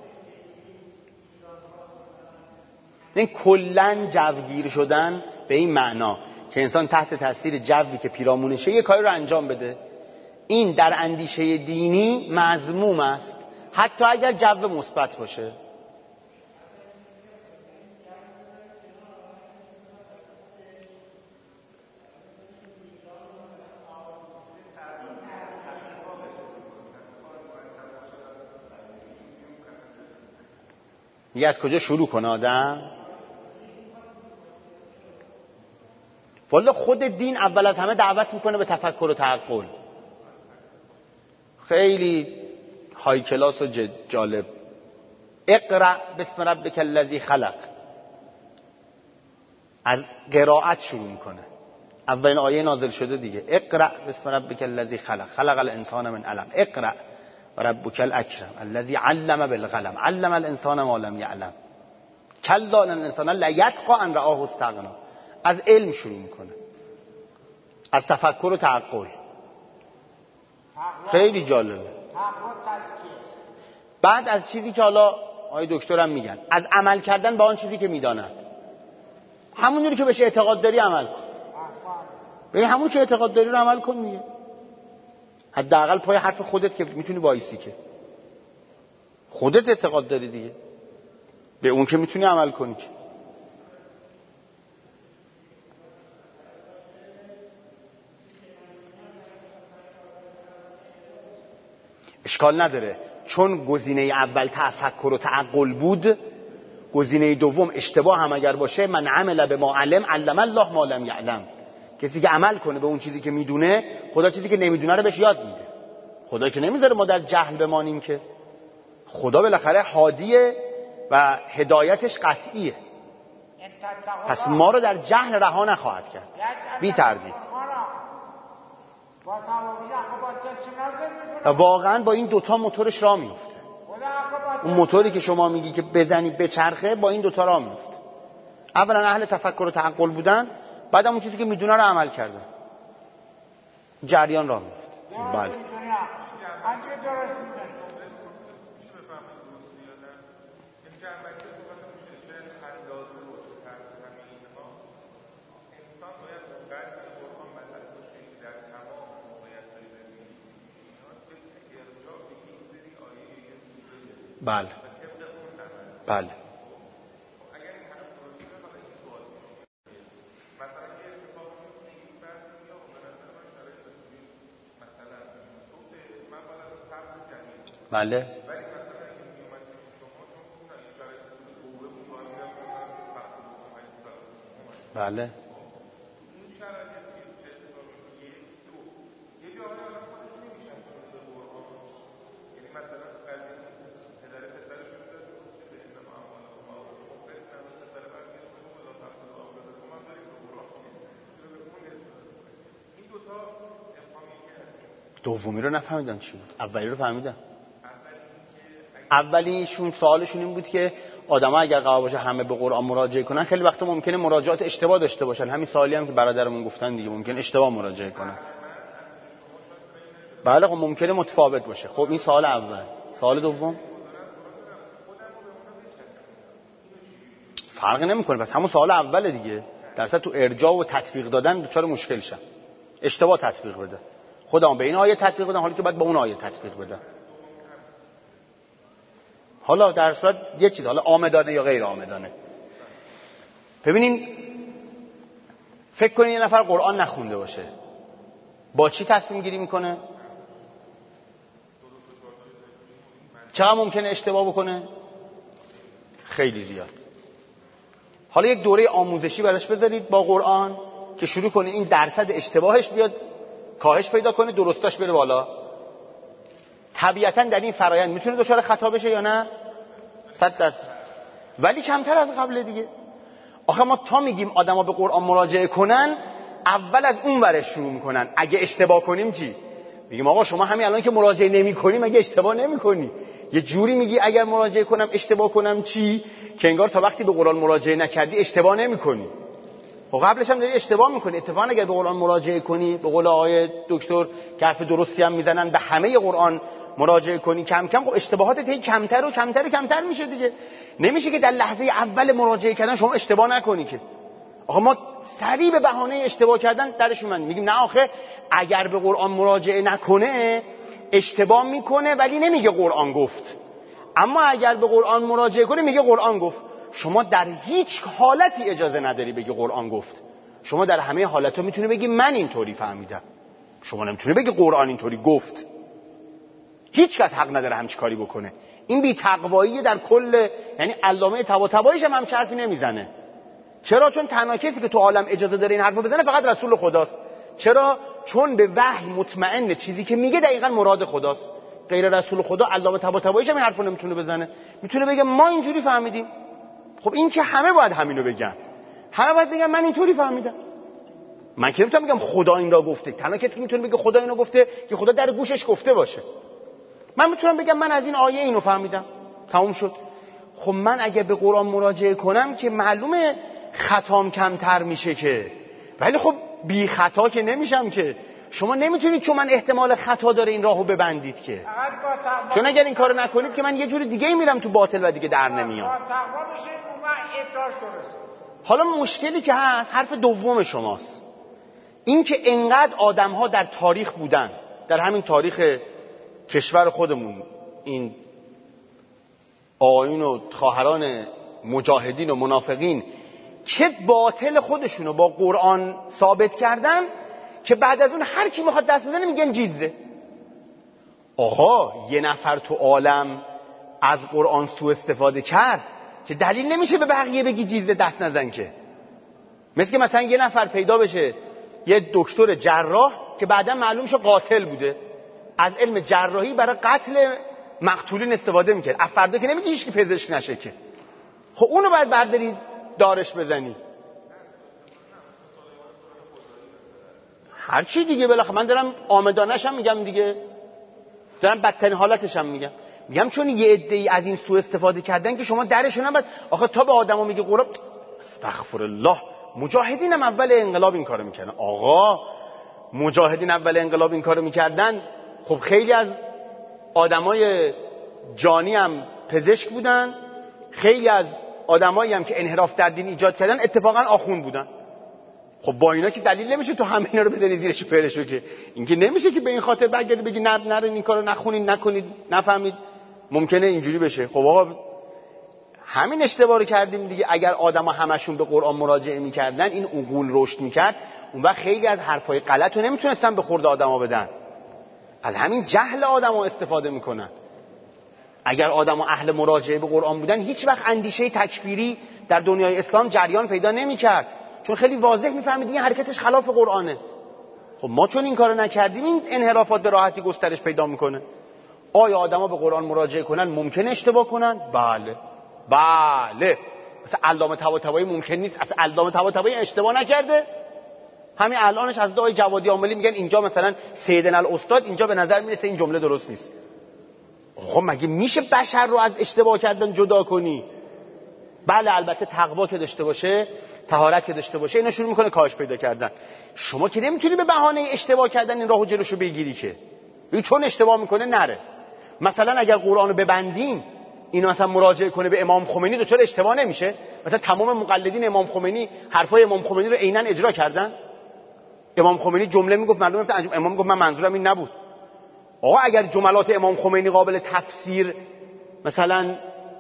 این کلن جوگیر شدن به این معنا که انسان تحت تاثیر جوی که پیرامونشه یه کاری رو انجام بده، این در اندیشه دینی مذموم است، حتی اگر جو مثبت باشه. میگه از کجا شروع کنه آدم؟ والا خود دین اول از همه دعوت میکنه به تفکر و تعقل. خیلی های کلاس و جالب. اقرأ بسم ربک الذی خلق. از قرائت شروع میکنه. اولین آیه نازل شده دیگه. اقرأ بسم ربک الذی خلق خلق الانسان من علم. اقرأ و ربک الاکرم الذی علم بالقلم علم الانسان ما لم یعلم کلا ان الانسان لیطغی ان رآه استغنی. از علم شروع میکنه، از تفکر و تعقل. خیلی جالبه. بعد از چیزی که حالا آقای دکترم میگن، از عمل کردن با آن چیزی که میداند. همونی که بهش اعتقاد داری عمل کن. ببین همون که اعتقاد داری رو عمل کن دیگه. حداقل پای حرف خودت که میتونی وایسی، که خودت اعتقاد داری دیگه، به اون که میتونی عمل کنی. که اشکال نداره، چون گزینه اول تفکر و تعقل بود، گزینه دوم اشتباه هم اگر باشه، من عمل به ما علم علم الله ما لم یعلم. کسی که عمل کنه به اون چیزی که میدونه، خدا چیزی که نمیدونه رو بهش یاد میده. خدا که نمیذاره ما در جهل بمانیم، که خدا بالاخره هادیه و هدایتش قطعیه. پس ما رو در جهل رها نخواهد کرد بی تردید. و واقعا با این دوتا موتورش راه میفته. اون موتوری که شما میگی که بزنی بچرخه، با این دوتا راه میفته. اولا اهل تفکر و تعقل بودن، بعد اون چیزی که میدونه رو عمل کردن، جریان راه میفته. بله بله بله. بله بله دومی رو نفهمیدم چی بود، اولی رو فهمیدم. اولیشون سوالشون این بود که آدم‌ها اگر قرار باشه همه به قرآن مراجعه کنن، خیلی وقتا ممکنه مراجعات اشتباه داشته باشن. همین سوالی هم که برادرمون گفتن دیگه، ممکنه اشتباه مراجعه کنن. بله خب ممکنه متفاوت باشه. خب این سوال اول. سوال دوم فرق نمیکنه، پس همون سوال اوله دیگه. درصد تو ارجاع و تطبیق دادن دچار مشکل شن، اشتباه تطبیق بده. خودم به این آیه تطبیق بدم، حالا که بعد با اون آیه تطبیق بدم. حالا در صورت یه چیز، حالا آمدانه یا غیر آمدانه. ببینین، فکر کنین یه نفر قرآن نخونده باشه، با چی تصمیم گیری میکنه؟ چقدر ممکنه اشتباه بکنه؟ خیلی زیاد. حالا یک دوره آموزشی براش بذارید با قرآن که شروع کنه این درصد اشتباهش بیاد کاهش پیدا کنه، درستاش بره بالا. طبیعتاً در این فرایند میتونه دچار خطا بشه یا نه؟ 100%. ولی کمتر از قبل دیگه. آخه ما تا میگیم آدما به قرآن مراجعه کنن، اول از اون ورش شروع میکنن. اگه اشتباه کنیم چی؟ میگیم آقا شما همین الان که مراجعه نمی‌کنی مگه اشتباه نمی‌کنی؟ یه جوری میگی اگر مراجعه کنم اشتباه کنم چی؟ که انگار تا وقتی به قرآن مراجعه نکردی اشتباه نمی‌کنی. و قبلش هم داری اشتباه می‌کنی. اتفاقا اگر به قرآن مراجعه کنی، به قول آقای دکتر که حرف درستی هم میزنن، به همه قرآن مراجعه کنی کم کم، خب اشتباهاتت هی کمتر و کمتر و کمتر میشه دیگه. نمیشه که در لحظه اول مراجعه کردن شما اشتباه نکنی که. آخه ما سریع به بهانه اشتباه کردن درش میگیم نه آخه اگر به قرآن مراجعه نکنه اشتباه میکنه ولی نمیگه قرآن گفت، اما اگر به قرآن مراجعه کنه میگه قرآن گفت. شما در هیچ حالتی اجازه نداری بگی قرآن گفت. شما در همه حالت‌ها میتونی بگی من اینطوری فهمیدم. شما نمیتونی بگی قرآن اینطوری گفت. هیچ کس حق نداره همچین کاری بکنه. این بی تقوایی در کل، یعنی علامه طباطباییش هم حرفی نمیزنه. چرا؟ چون تنها کسی که تو عالم اجازه داره این حرفو بزنه فقط رسول خداست. چرا؟ چون به وحی مطمئنه چیزی که میگه دقیقاً مراد خداست. غیر رسول خدا علامه طباطباییش هم این حرفو نمیتونه بزنه. میتونه بگه ما اینجوری فهمیدیم. خب این که همه باید همینو بگن. همه باید بگن من اینطوری فهمیدم. من که نمیتونم بگم خدا این را گفته. تنها کسی که میتونه بگه خدا اینو گفته که خدا در گوشش گفته باشه. من میتونم بگم من از این آیه اینو فهمیدم. تموم شد. خب من اگه به قرآن مراجعه کنم که معلومه خطام کمتر میشه که، ولی خب بی خطا که نمیشم که. شما نمیتونید چون من احتمال خطا داره این راهو ببندید که. چون اگر این کارو نکنید که من یه جور دیگه میرم تو باطل و دیگه در نمیام. حالا مشکلی که هست حرف دوم شماست. این که انقدر آدم‌ها در تاریخ بودن، در همین تاریخ کشور خودمون، این آیین و خواهران مجاهدین و منافقین که باطل خودشونو با قرآن ثابت کردن که بعد از اون هر کی میخواد دست بزنه میگن جیزه. آقا یه نفر تو عالم از قرآن سوء استفاده کرد که دلیل نمیشه به بقیه بگی جیزه دست نزن که. مثلا یه نفر پیدا بشه یه دکتر جراح که بعدا معلوم شه قاتل بوده، از علم جراحی برای قتل مقتولین استفاده میکرد. از فردا که نمیگی هیچ کی پزشک نشه که. خب اونو باید برداری دارش بزنی. هر چی دیگه بالاخره من دارم آمدانش هم میگم دیگه، دارم بدترین حالتش هم میگم چون یه عده‌ای از این سوء استفاده کردن که شما درشون هم آخه تا به آدما میگه قرآن استغفر الله. مجاهدین هم اول انقلاب این کارو میکردن. آقا مجاهدین اول انقلاب این کارو میکردن. خب خیلی از آدمای جانی هم پزشک بودن، خیلی از آدمایی هم که انحراف در دین ایجاد کردن اتفاقا آخوند بودن. خب با اینا که دلیل نمیشه تو همه اینا رو بزنی زیرش پرشو که. این که نمیشه که به این خاطر برگردی بگی نه این کارو نخونید نکنید نفهمید. ممکنه اینجوری بشه. خب آقا همین اشتباه رو کردیم دیگه. اگر آدما همشون به قرآن مراجعه میکردن این عقول رشد میکرد، اون وقت خیلی از حرفای غلط رو نمیتونستن به خورد آدما بدن. از همین جهل آدما استفاده میکنن. اگر آدما اهل مراجعه به قرآن بودن هیچ وقت اندیشه تکفیری در دنیای اسلام جریان پیدا نمیکرد، چون خیلی واضح میفهمید این حرکتش خلاف قرآنه. خب ما چون این کارو نکردیم این انحرافات به راحتی گسترش پیدا میکنه. آیا آدما به قرآن مراجعه کنن ممکنه اشتباه کنن؟ بله. مثلا علامه طباطبایی ممکن نیست. اصلا علامه طباطبایی اشتباه نکرده. همین الانش از دعای جوادی عاملی میگن اینجا مثلا سیدنا الاستاد اینجا به نظر میرسه این جمله درست نیست. خب مگه میشه بشر رو از اشتباه کردن جدا کنی؟ بله البته تقوا که داشته باشه، طهارت که داشته باشه، اینا شروع میکنه کاهش پیدا کردن. شما که نمیتونی به بهانه اشتباه کردن این راهو جلوشو بگیری که. چون اشتباه میکنه نره. مثلا اگر قرآن رو ببندیم اینو مثلا مراجعه کنه به امام خمینی دچار اشتباه نمیشه؟ مثلا تمام مقلدین امام خمینی حرفای امام خمینی رو عیناً اجرا کردن. امام خمینی جمله میگفت مردم گفتن امام میگفت من منظورم این نبود. آقا اگر جملات امام خمینی قابل تفسیر مثلا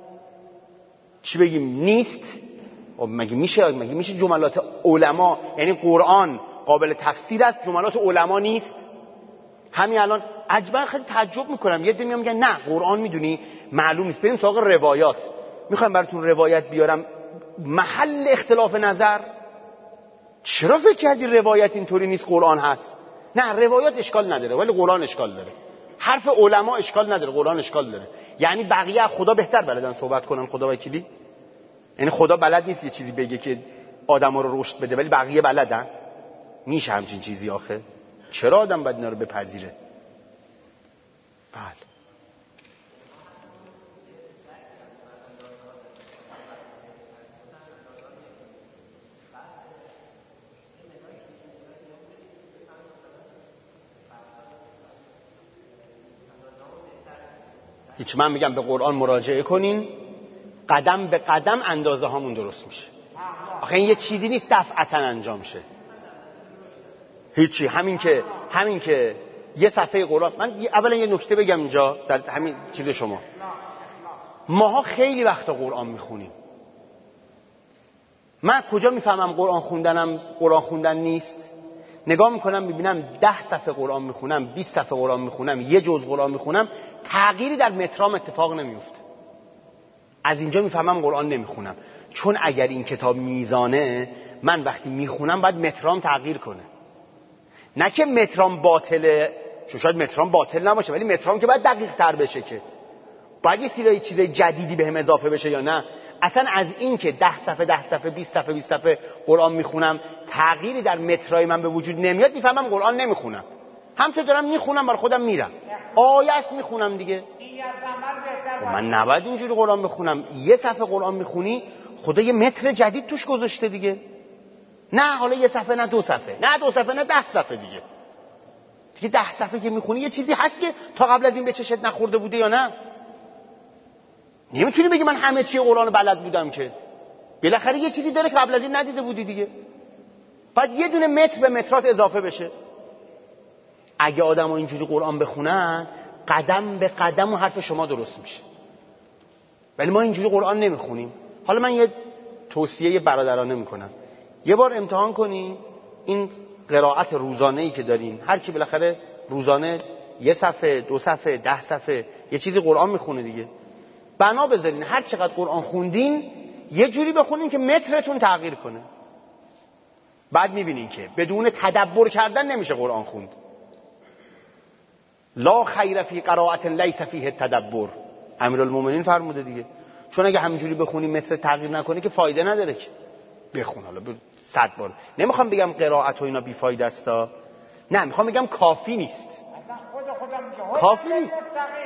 چی بگیم نیست، مگه میشه جملات علما، یعنی قرآن قابل تفسیر است جملات علما نیست؟ همین الان عجبا خیلی تعجب میکنم. یه دیگه میگن نه قرآن میدونی معلوم نیست، بریم سراغ روایات. میخوایم براتون روایت بیارم محل اختلاف نظر. چرا فکر کردی روایت اینطوری نیست قرآن هست؟ نه روایات اشکال نداره ولی قرآن اشکال داره. حرف علما اشکال نداره قرآن اشکال داره. یعنی بقیه خدا بهتر بلدن صحبت کنن. خدا وکیلی یعنی خدا بلد نیست یه چیزی بگه که آدما رو رشد بده ولی بقیه بلدن؟ میشه همچین چیزی آخه؟ چرا آدم باید اینا رو بپذیره؟ بله هیچ. من میگم به قرآن مراجعه کنین، قدم به قدم اندازه هامون درست میشه. آخه این یه چیزی نیست دفعتا انجام شه. هیچی. همین که یه صفحه قرآن. من اولا یه نکته بگم اینجا در همین چیز شما. ماها خیلی وقت قرآن میخونیم. من کجا میفهمم قرآن خوندن نیست؟ نگاه میکنم میبینم 10 صفحه قرآن میخونم، 20 صفحه قرآن میخونم، یه جزء قرآن میخونم، تغییری در مترام اتفاق نمیفته. از اینجا میفهمم قرآن نمیخونم. چون اگر این کتاب میزانه، من وقتی میخونم باید مترام تغییر کنه. نه که مترام باطله، چون شاید مترام باطل نباشه، ولی مترام که باید دقیق تر بشه، که باید یه سری چیزای جدیدی بهم اضافه بشه یا نه. اصلا از این که 10 صفحه 20 صفحه قرآن میخونم، تغییری در مترای من به وجود نمیاد، میفهمم قرآن نمیخونم. همونطور دارم میخونم برای خودم میرم، آیه است میخونم دیگه. خب من نباید اینجوری قرآن بخونم. یه صفحه قرآن میخونی، خدا یه متر جدید توش گذاشته دیگه. نه حالا یه صفحه، نه 2 صفحه، نه 2 صفحه، نه 10 صفحه دیگه. 10 صفحه که میخونی یه چیزی هست که تا قبل از این به چشت نخورده بوده یا نه. نمیتونی بگی من همه چی قرآن بلد بودم، که بالاخره یه چیزی داره که قبل از این ندیده بودی دیگه. بعد یه دونه متر به مترات اضافه بشه. اگه آدم‌ها اینجوری قرآن بخونن، قدم به قدم و حرف شما درست میشه. ولی ما اینجوری قرآن نمیخونیم. حالا من یه توصیه برادرانه میکنم، یه بار امتحان کنین این قرائت روزانه‌ای که دارین. هر کی بالاخره روزانه 1 صفحه، 2 صفحه، 10 صفحه یه چیزی قرآن میخونه دیگه. بنا بذارین هر چقدر قرآن خوندین یه جوری بخونین که مترتون تغییر کنه. بعد میبینین که بدون تدبر کردن نمیشه قرآن خوند. لا خیر فی قرائت لیس فیه تدبر، امیرالمومنین فرموده دیگه. چون اگه همینجوری بخونی متر تغییر نکنه که فایده نداره که بخون. حالا 100 بار نمیخوام بگم قرائت و اینا بی فایده است، نه میخوام بگم کافی نیست. کافی نیست.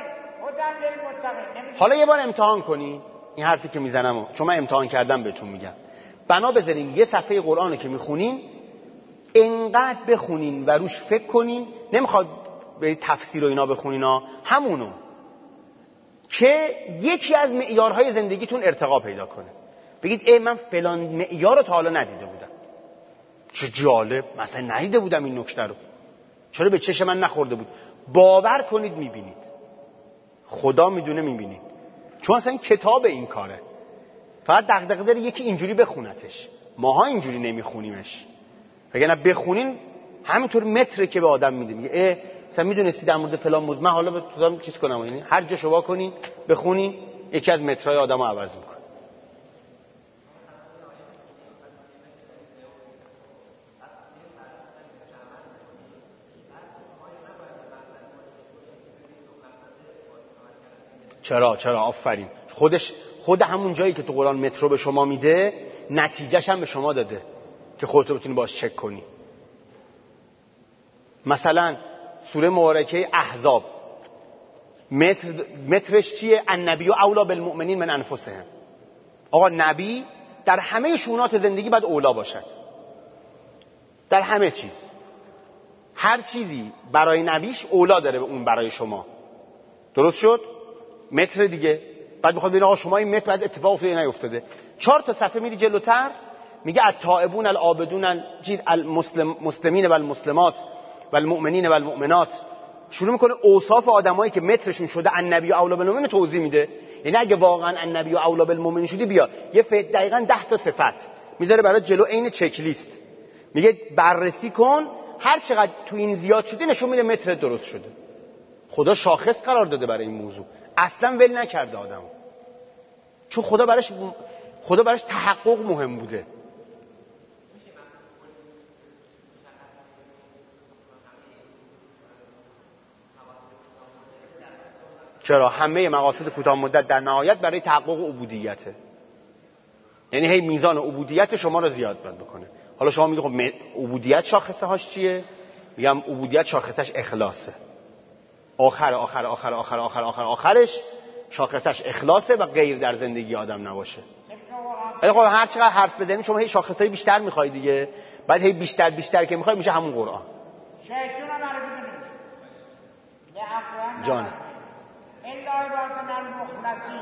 حالا یه بار امتحان کنی این حرفی که میزنم، چون من امتحان کردم بهتون میگم. بنا بذارین یه صفحه قرآنو که میخونین انقدر بخونین و روش فکر کنین، نمیخواد به تفسیر و اینا بخونین ها، همونو که یکی از معیارهای زندگیتون ارتقا پیدا کنه. بگید من فلان معیار رو تا حالا ندیده بودم، چه جالب، مثلا ندیده بودم این نکته رو، چرا به چشم من نخورده بود. باور کنید میبینید، خدا میدونه میبینید. چون اصلا این کتاب این کاره، فقط دغدغه داره یکی اینجوری بخونتش. ماها اینجوری نمیخونیمش. اگه نه بخونین همینطور متره که به آدم میده، میگه مثلا میدونستی در مورد فلان موضوع، من حالا بهتون چیز کنم، یعنی هر جا شوا کنی بخونی یکی از مترهای آدمو عوض میکنه. چرا آفرین. خود همون جایی که تو قرآن مترو به شما میده، نتیجهش هم به شما داده که خودت بتونی باش چک کنی. مثلا سوره مبارکه احزاب مترش چیه؟ النبی اولی بالمؤمنین من انفسهم. آقا نبی در همه شؤونات زندگی باید اولا باشد، در همه چیز. هر چیزی برای نبیش اولا داره به اون برای شما. درست شد؟ متر دیگه. بعد میخواد ببین آقا شما این متر بعد اتفاق افتاده یا نیفتاده. 4 تا صفحه میری جلوتر میگه التائبون العابدون المسلمین و المسلمات و المؤمنین و المؤمنات. شروع میکنه اوصاف آدمایی که مترشون شده النبی اولی بالمؤمنین توضیح میده. یعنی اگه واقعا النبی اولی بالمؤمنین شدی، بیا یه دقیقاً 10 تا صفت میذاره برای جلو، عین چک لیست. میگه بررسی کن، هر چقدر تو این زیاد شده نشون میده متر درست شده. خدا شاخص قرار داده برای این موضوع، اصلا ول نکرده آدمو. چون خدا براش تحقق مهم بوده. چرا؟ همه مقاصد کوتاه مدت در نهایت برای تحقق عبودیته. یعنی هی میزان عبودیت شما رو زیاد باید بکنه. حالا شما میگید خب عبودیت شاخصه هاش چیه؟ میگم عبودیت شاخصش اخلاصه. آخرش شاخصش اخلاصه و غیر در زندگی آدم نباشه. ولی خب هر چقدر حرف بزنید شما هی شاخصای بیشتر میخواید دیگه. بعد هی بیشتر که میخواید میشه همون قرآن. شیطان هم رو بدونید. جان. الا عبادنا المخلصین.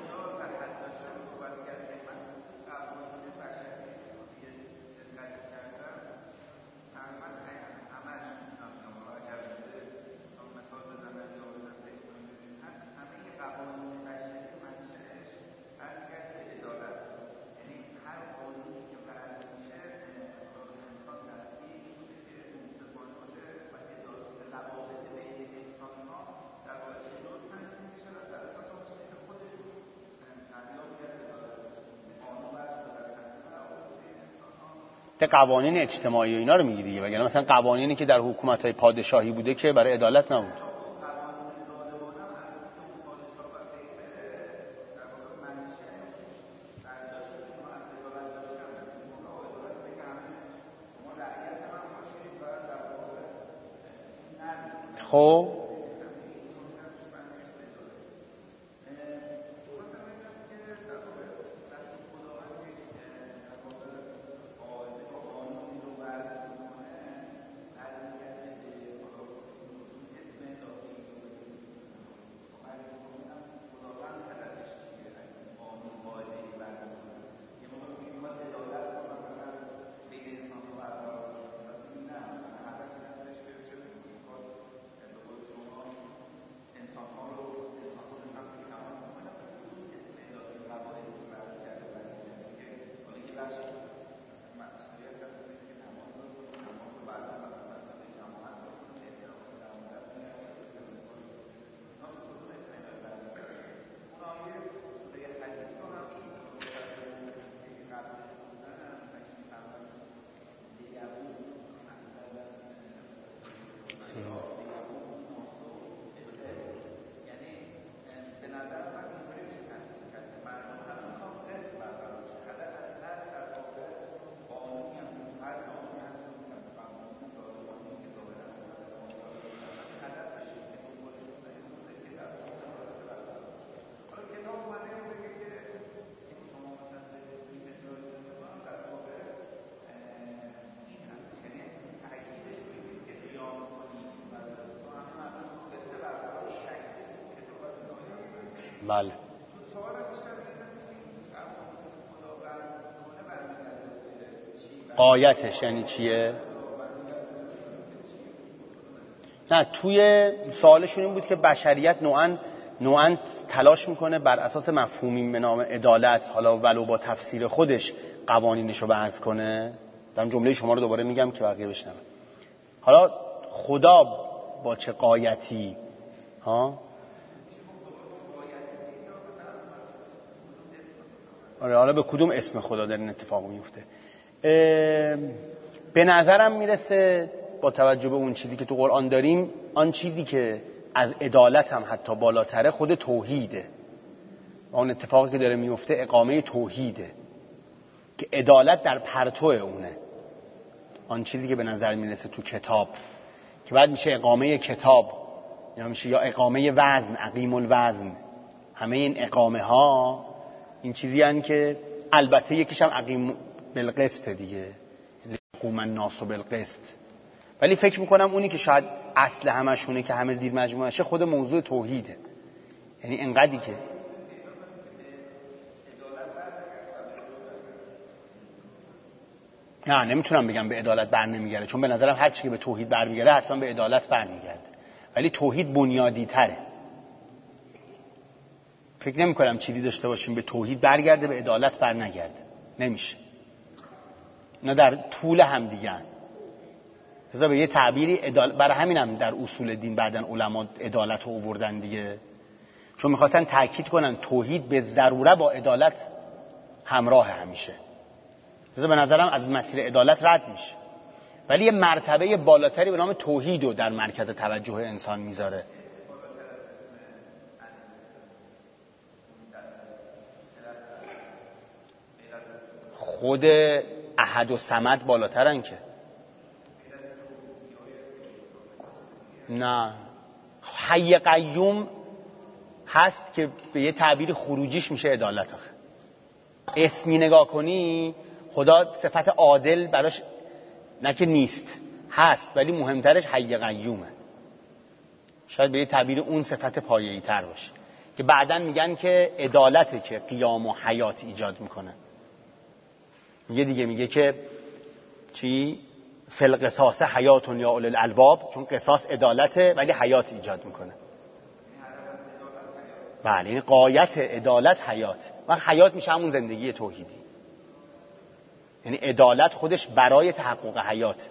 قوانین اجتماعی و اینا رو میگی دیگه، وگرنه مثلا قوانینی که در حکومت‌های پادشاهی بوده که برای عدالت نبود. خب بله. غایتش یعنی چیه؟ نه، توی سوالشون این بود که بشریت نوعاً تلاش میکنه بر اساس مفهومی به نام عدالت، حالا ولو با تفسیر خودش، قوانینش رو وضع کنه. دارم جمله شما رو دوباره میگم که بقیه بشنون. حالا خدا با چه غایتی حالا به کدوم اسم خدا در این اتفاق میفته؟ به نظرم میرسه با توجه به اون چیزی که تو قرآن داریم، آن چیزی که از عدالت هم حتی بالاتره خود توحیده. اون اتفاقی که داره میفته اقامه توحیده که عدالت در پرتو اونه. آن چیزی که به نظر میرسه تو کتاب که بعد میشه اقامه کتاب، یا میشه یا اقامه وزن، اقیم الوزن. همه این اقامه ها این چیزی هن که البته یکیش هم اقیم بالقسط دیگه، قوم الناس بالقسط، ولی فکر میکنم اونی که شاید اصل همشونه که همه زیر مجموعشه خود موضوع توحیده. یعنی انقدری که نه، نمیتونم بگم به عدالت بر نمیگرده، چون به نظرم هر چی که به توحید برمیگرده حتما به عدالت برمیگرده، ولی توحید بنیادی تره. فکر نمی کنم چیزی داشته باشیم به توحید برگرده به عدالت بر نگرده، نمیشه. اینا در طول هم دیگه هن. لذا به یه تعبیری برای همینم در اصول دین بعدن علما عدالت رو آوردن دیگه، چون میخواستن تاکید کنن توحید به ضروره با عدالت همراه همیشه. لذا به نظرم از مسیر عدالت رد میشه، ولی یه مرتبه بالاتری به نام توحید رو در مرکز توجه انسان میذاره. خود احد و صمد بالاترن که نه، حی قیوم هست که به یه تعبیر خروجیش میشه عدالت. آخه اسمی نگاه کنی خدا صفت عادل براش نه که نیست، هست، ولی مهمترش حی قیومه. شاید به یه تعبیر اون صفت پایه‌ای تر باشه که بعداً میگن که عدالته که قیام و حیات ایجاد میکنه. میگه که چی؟ فل قصاص حیات یا اول الالباب، چون قصاص عدالته ولی حیات ایجاد میکنه. بله، این غایت عدالت حیات. و حیات میشه همون زندگی توحیدی. یعنی عدالت خودش برای تحقق حیات.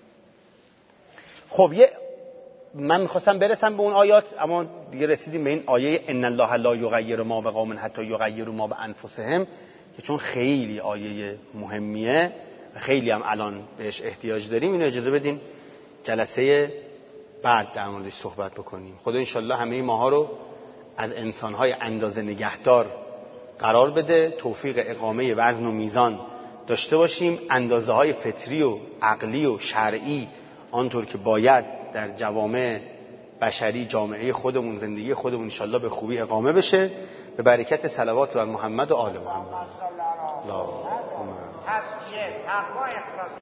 خب من میخواستم برسم به اون آیات، اما دیگه رسیدیم به این آیه ان الله لا یغیر ما بقوم حتی یغیروا ما بانفسهم که چون خیلی آیه مهمیه و خیلی هم الان بهش احتیاج داریم. اینو اجازه بدین جلسه بعد در موردش صحبت بکنیم. خدا انشالله همه ماها رو از انسان‌های اندازه نگهدار قرار بده، توفیق اقامه وزن و میزان داشته باشیم، اندازه‌های فطری و عقلی و شرعی آنطور که باید در جوامع بشری، جامعه خودمون، زندگی خودمون انشالله به خوبی اقامه بشه، به برکت صلوات بر محمد و آل محمد.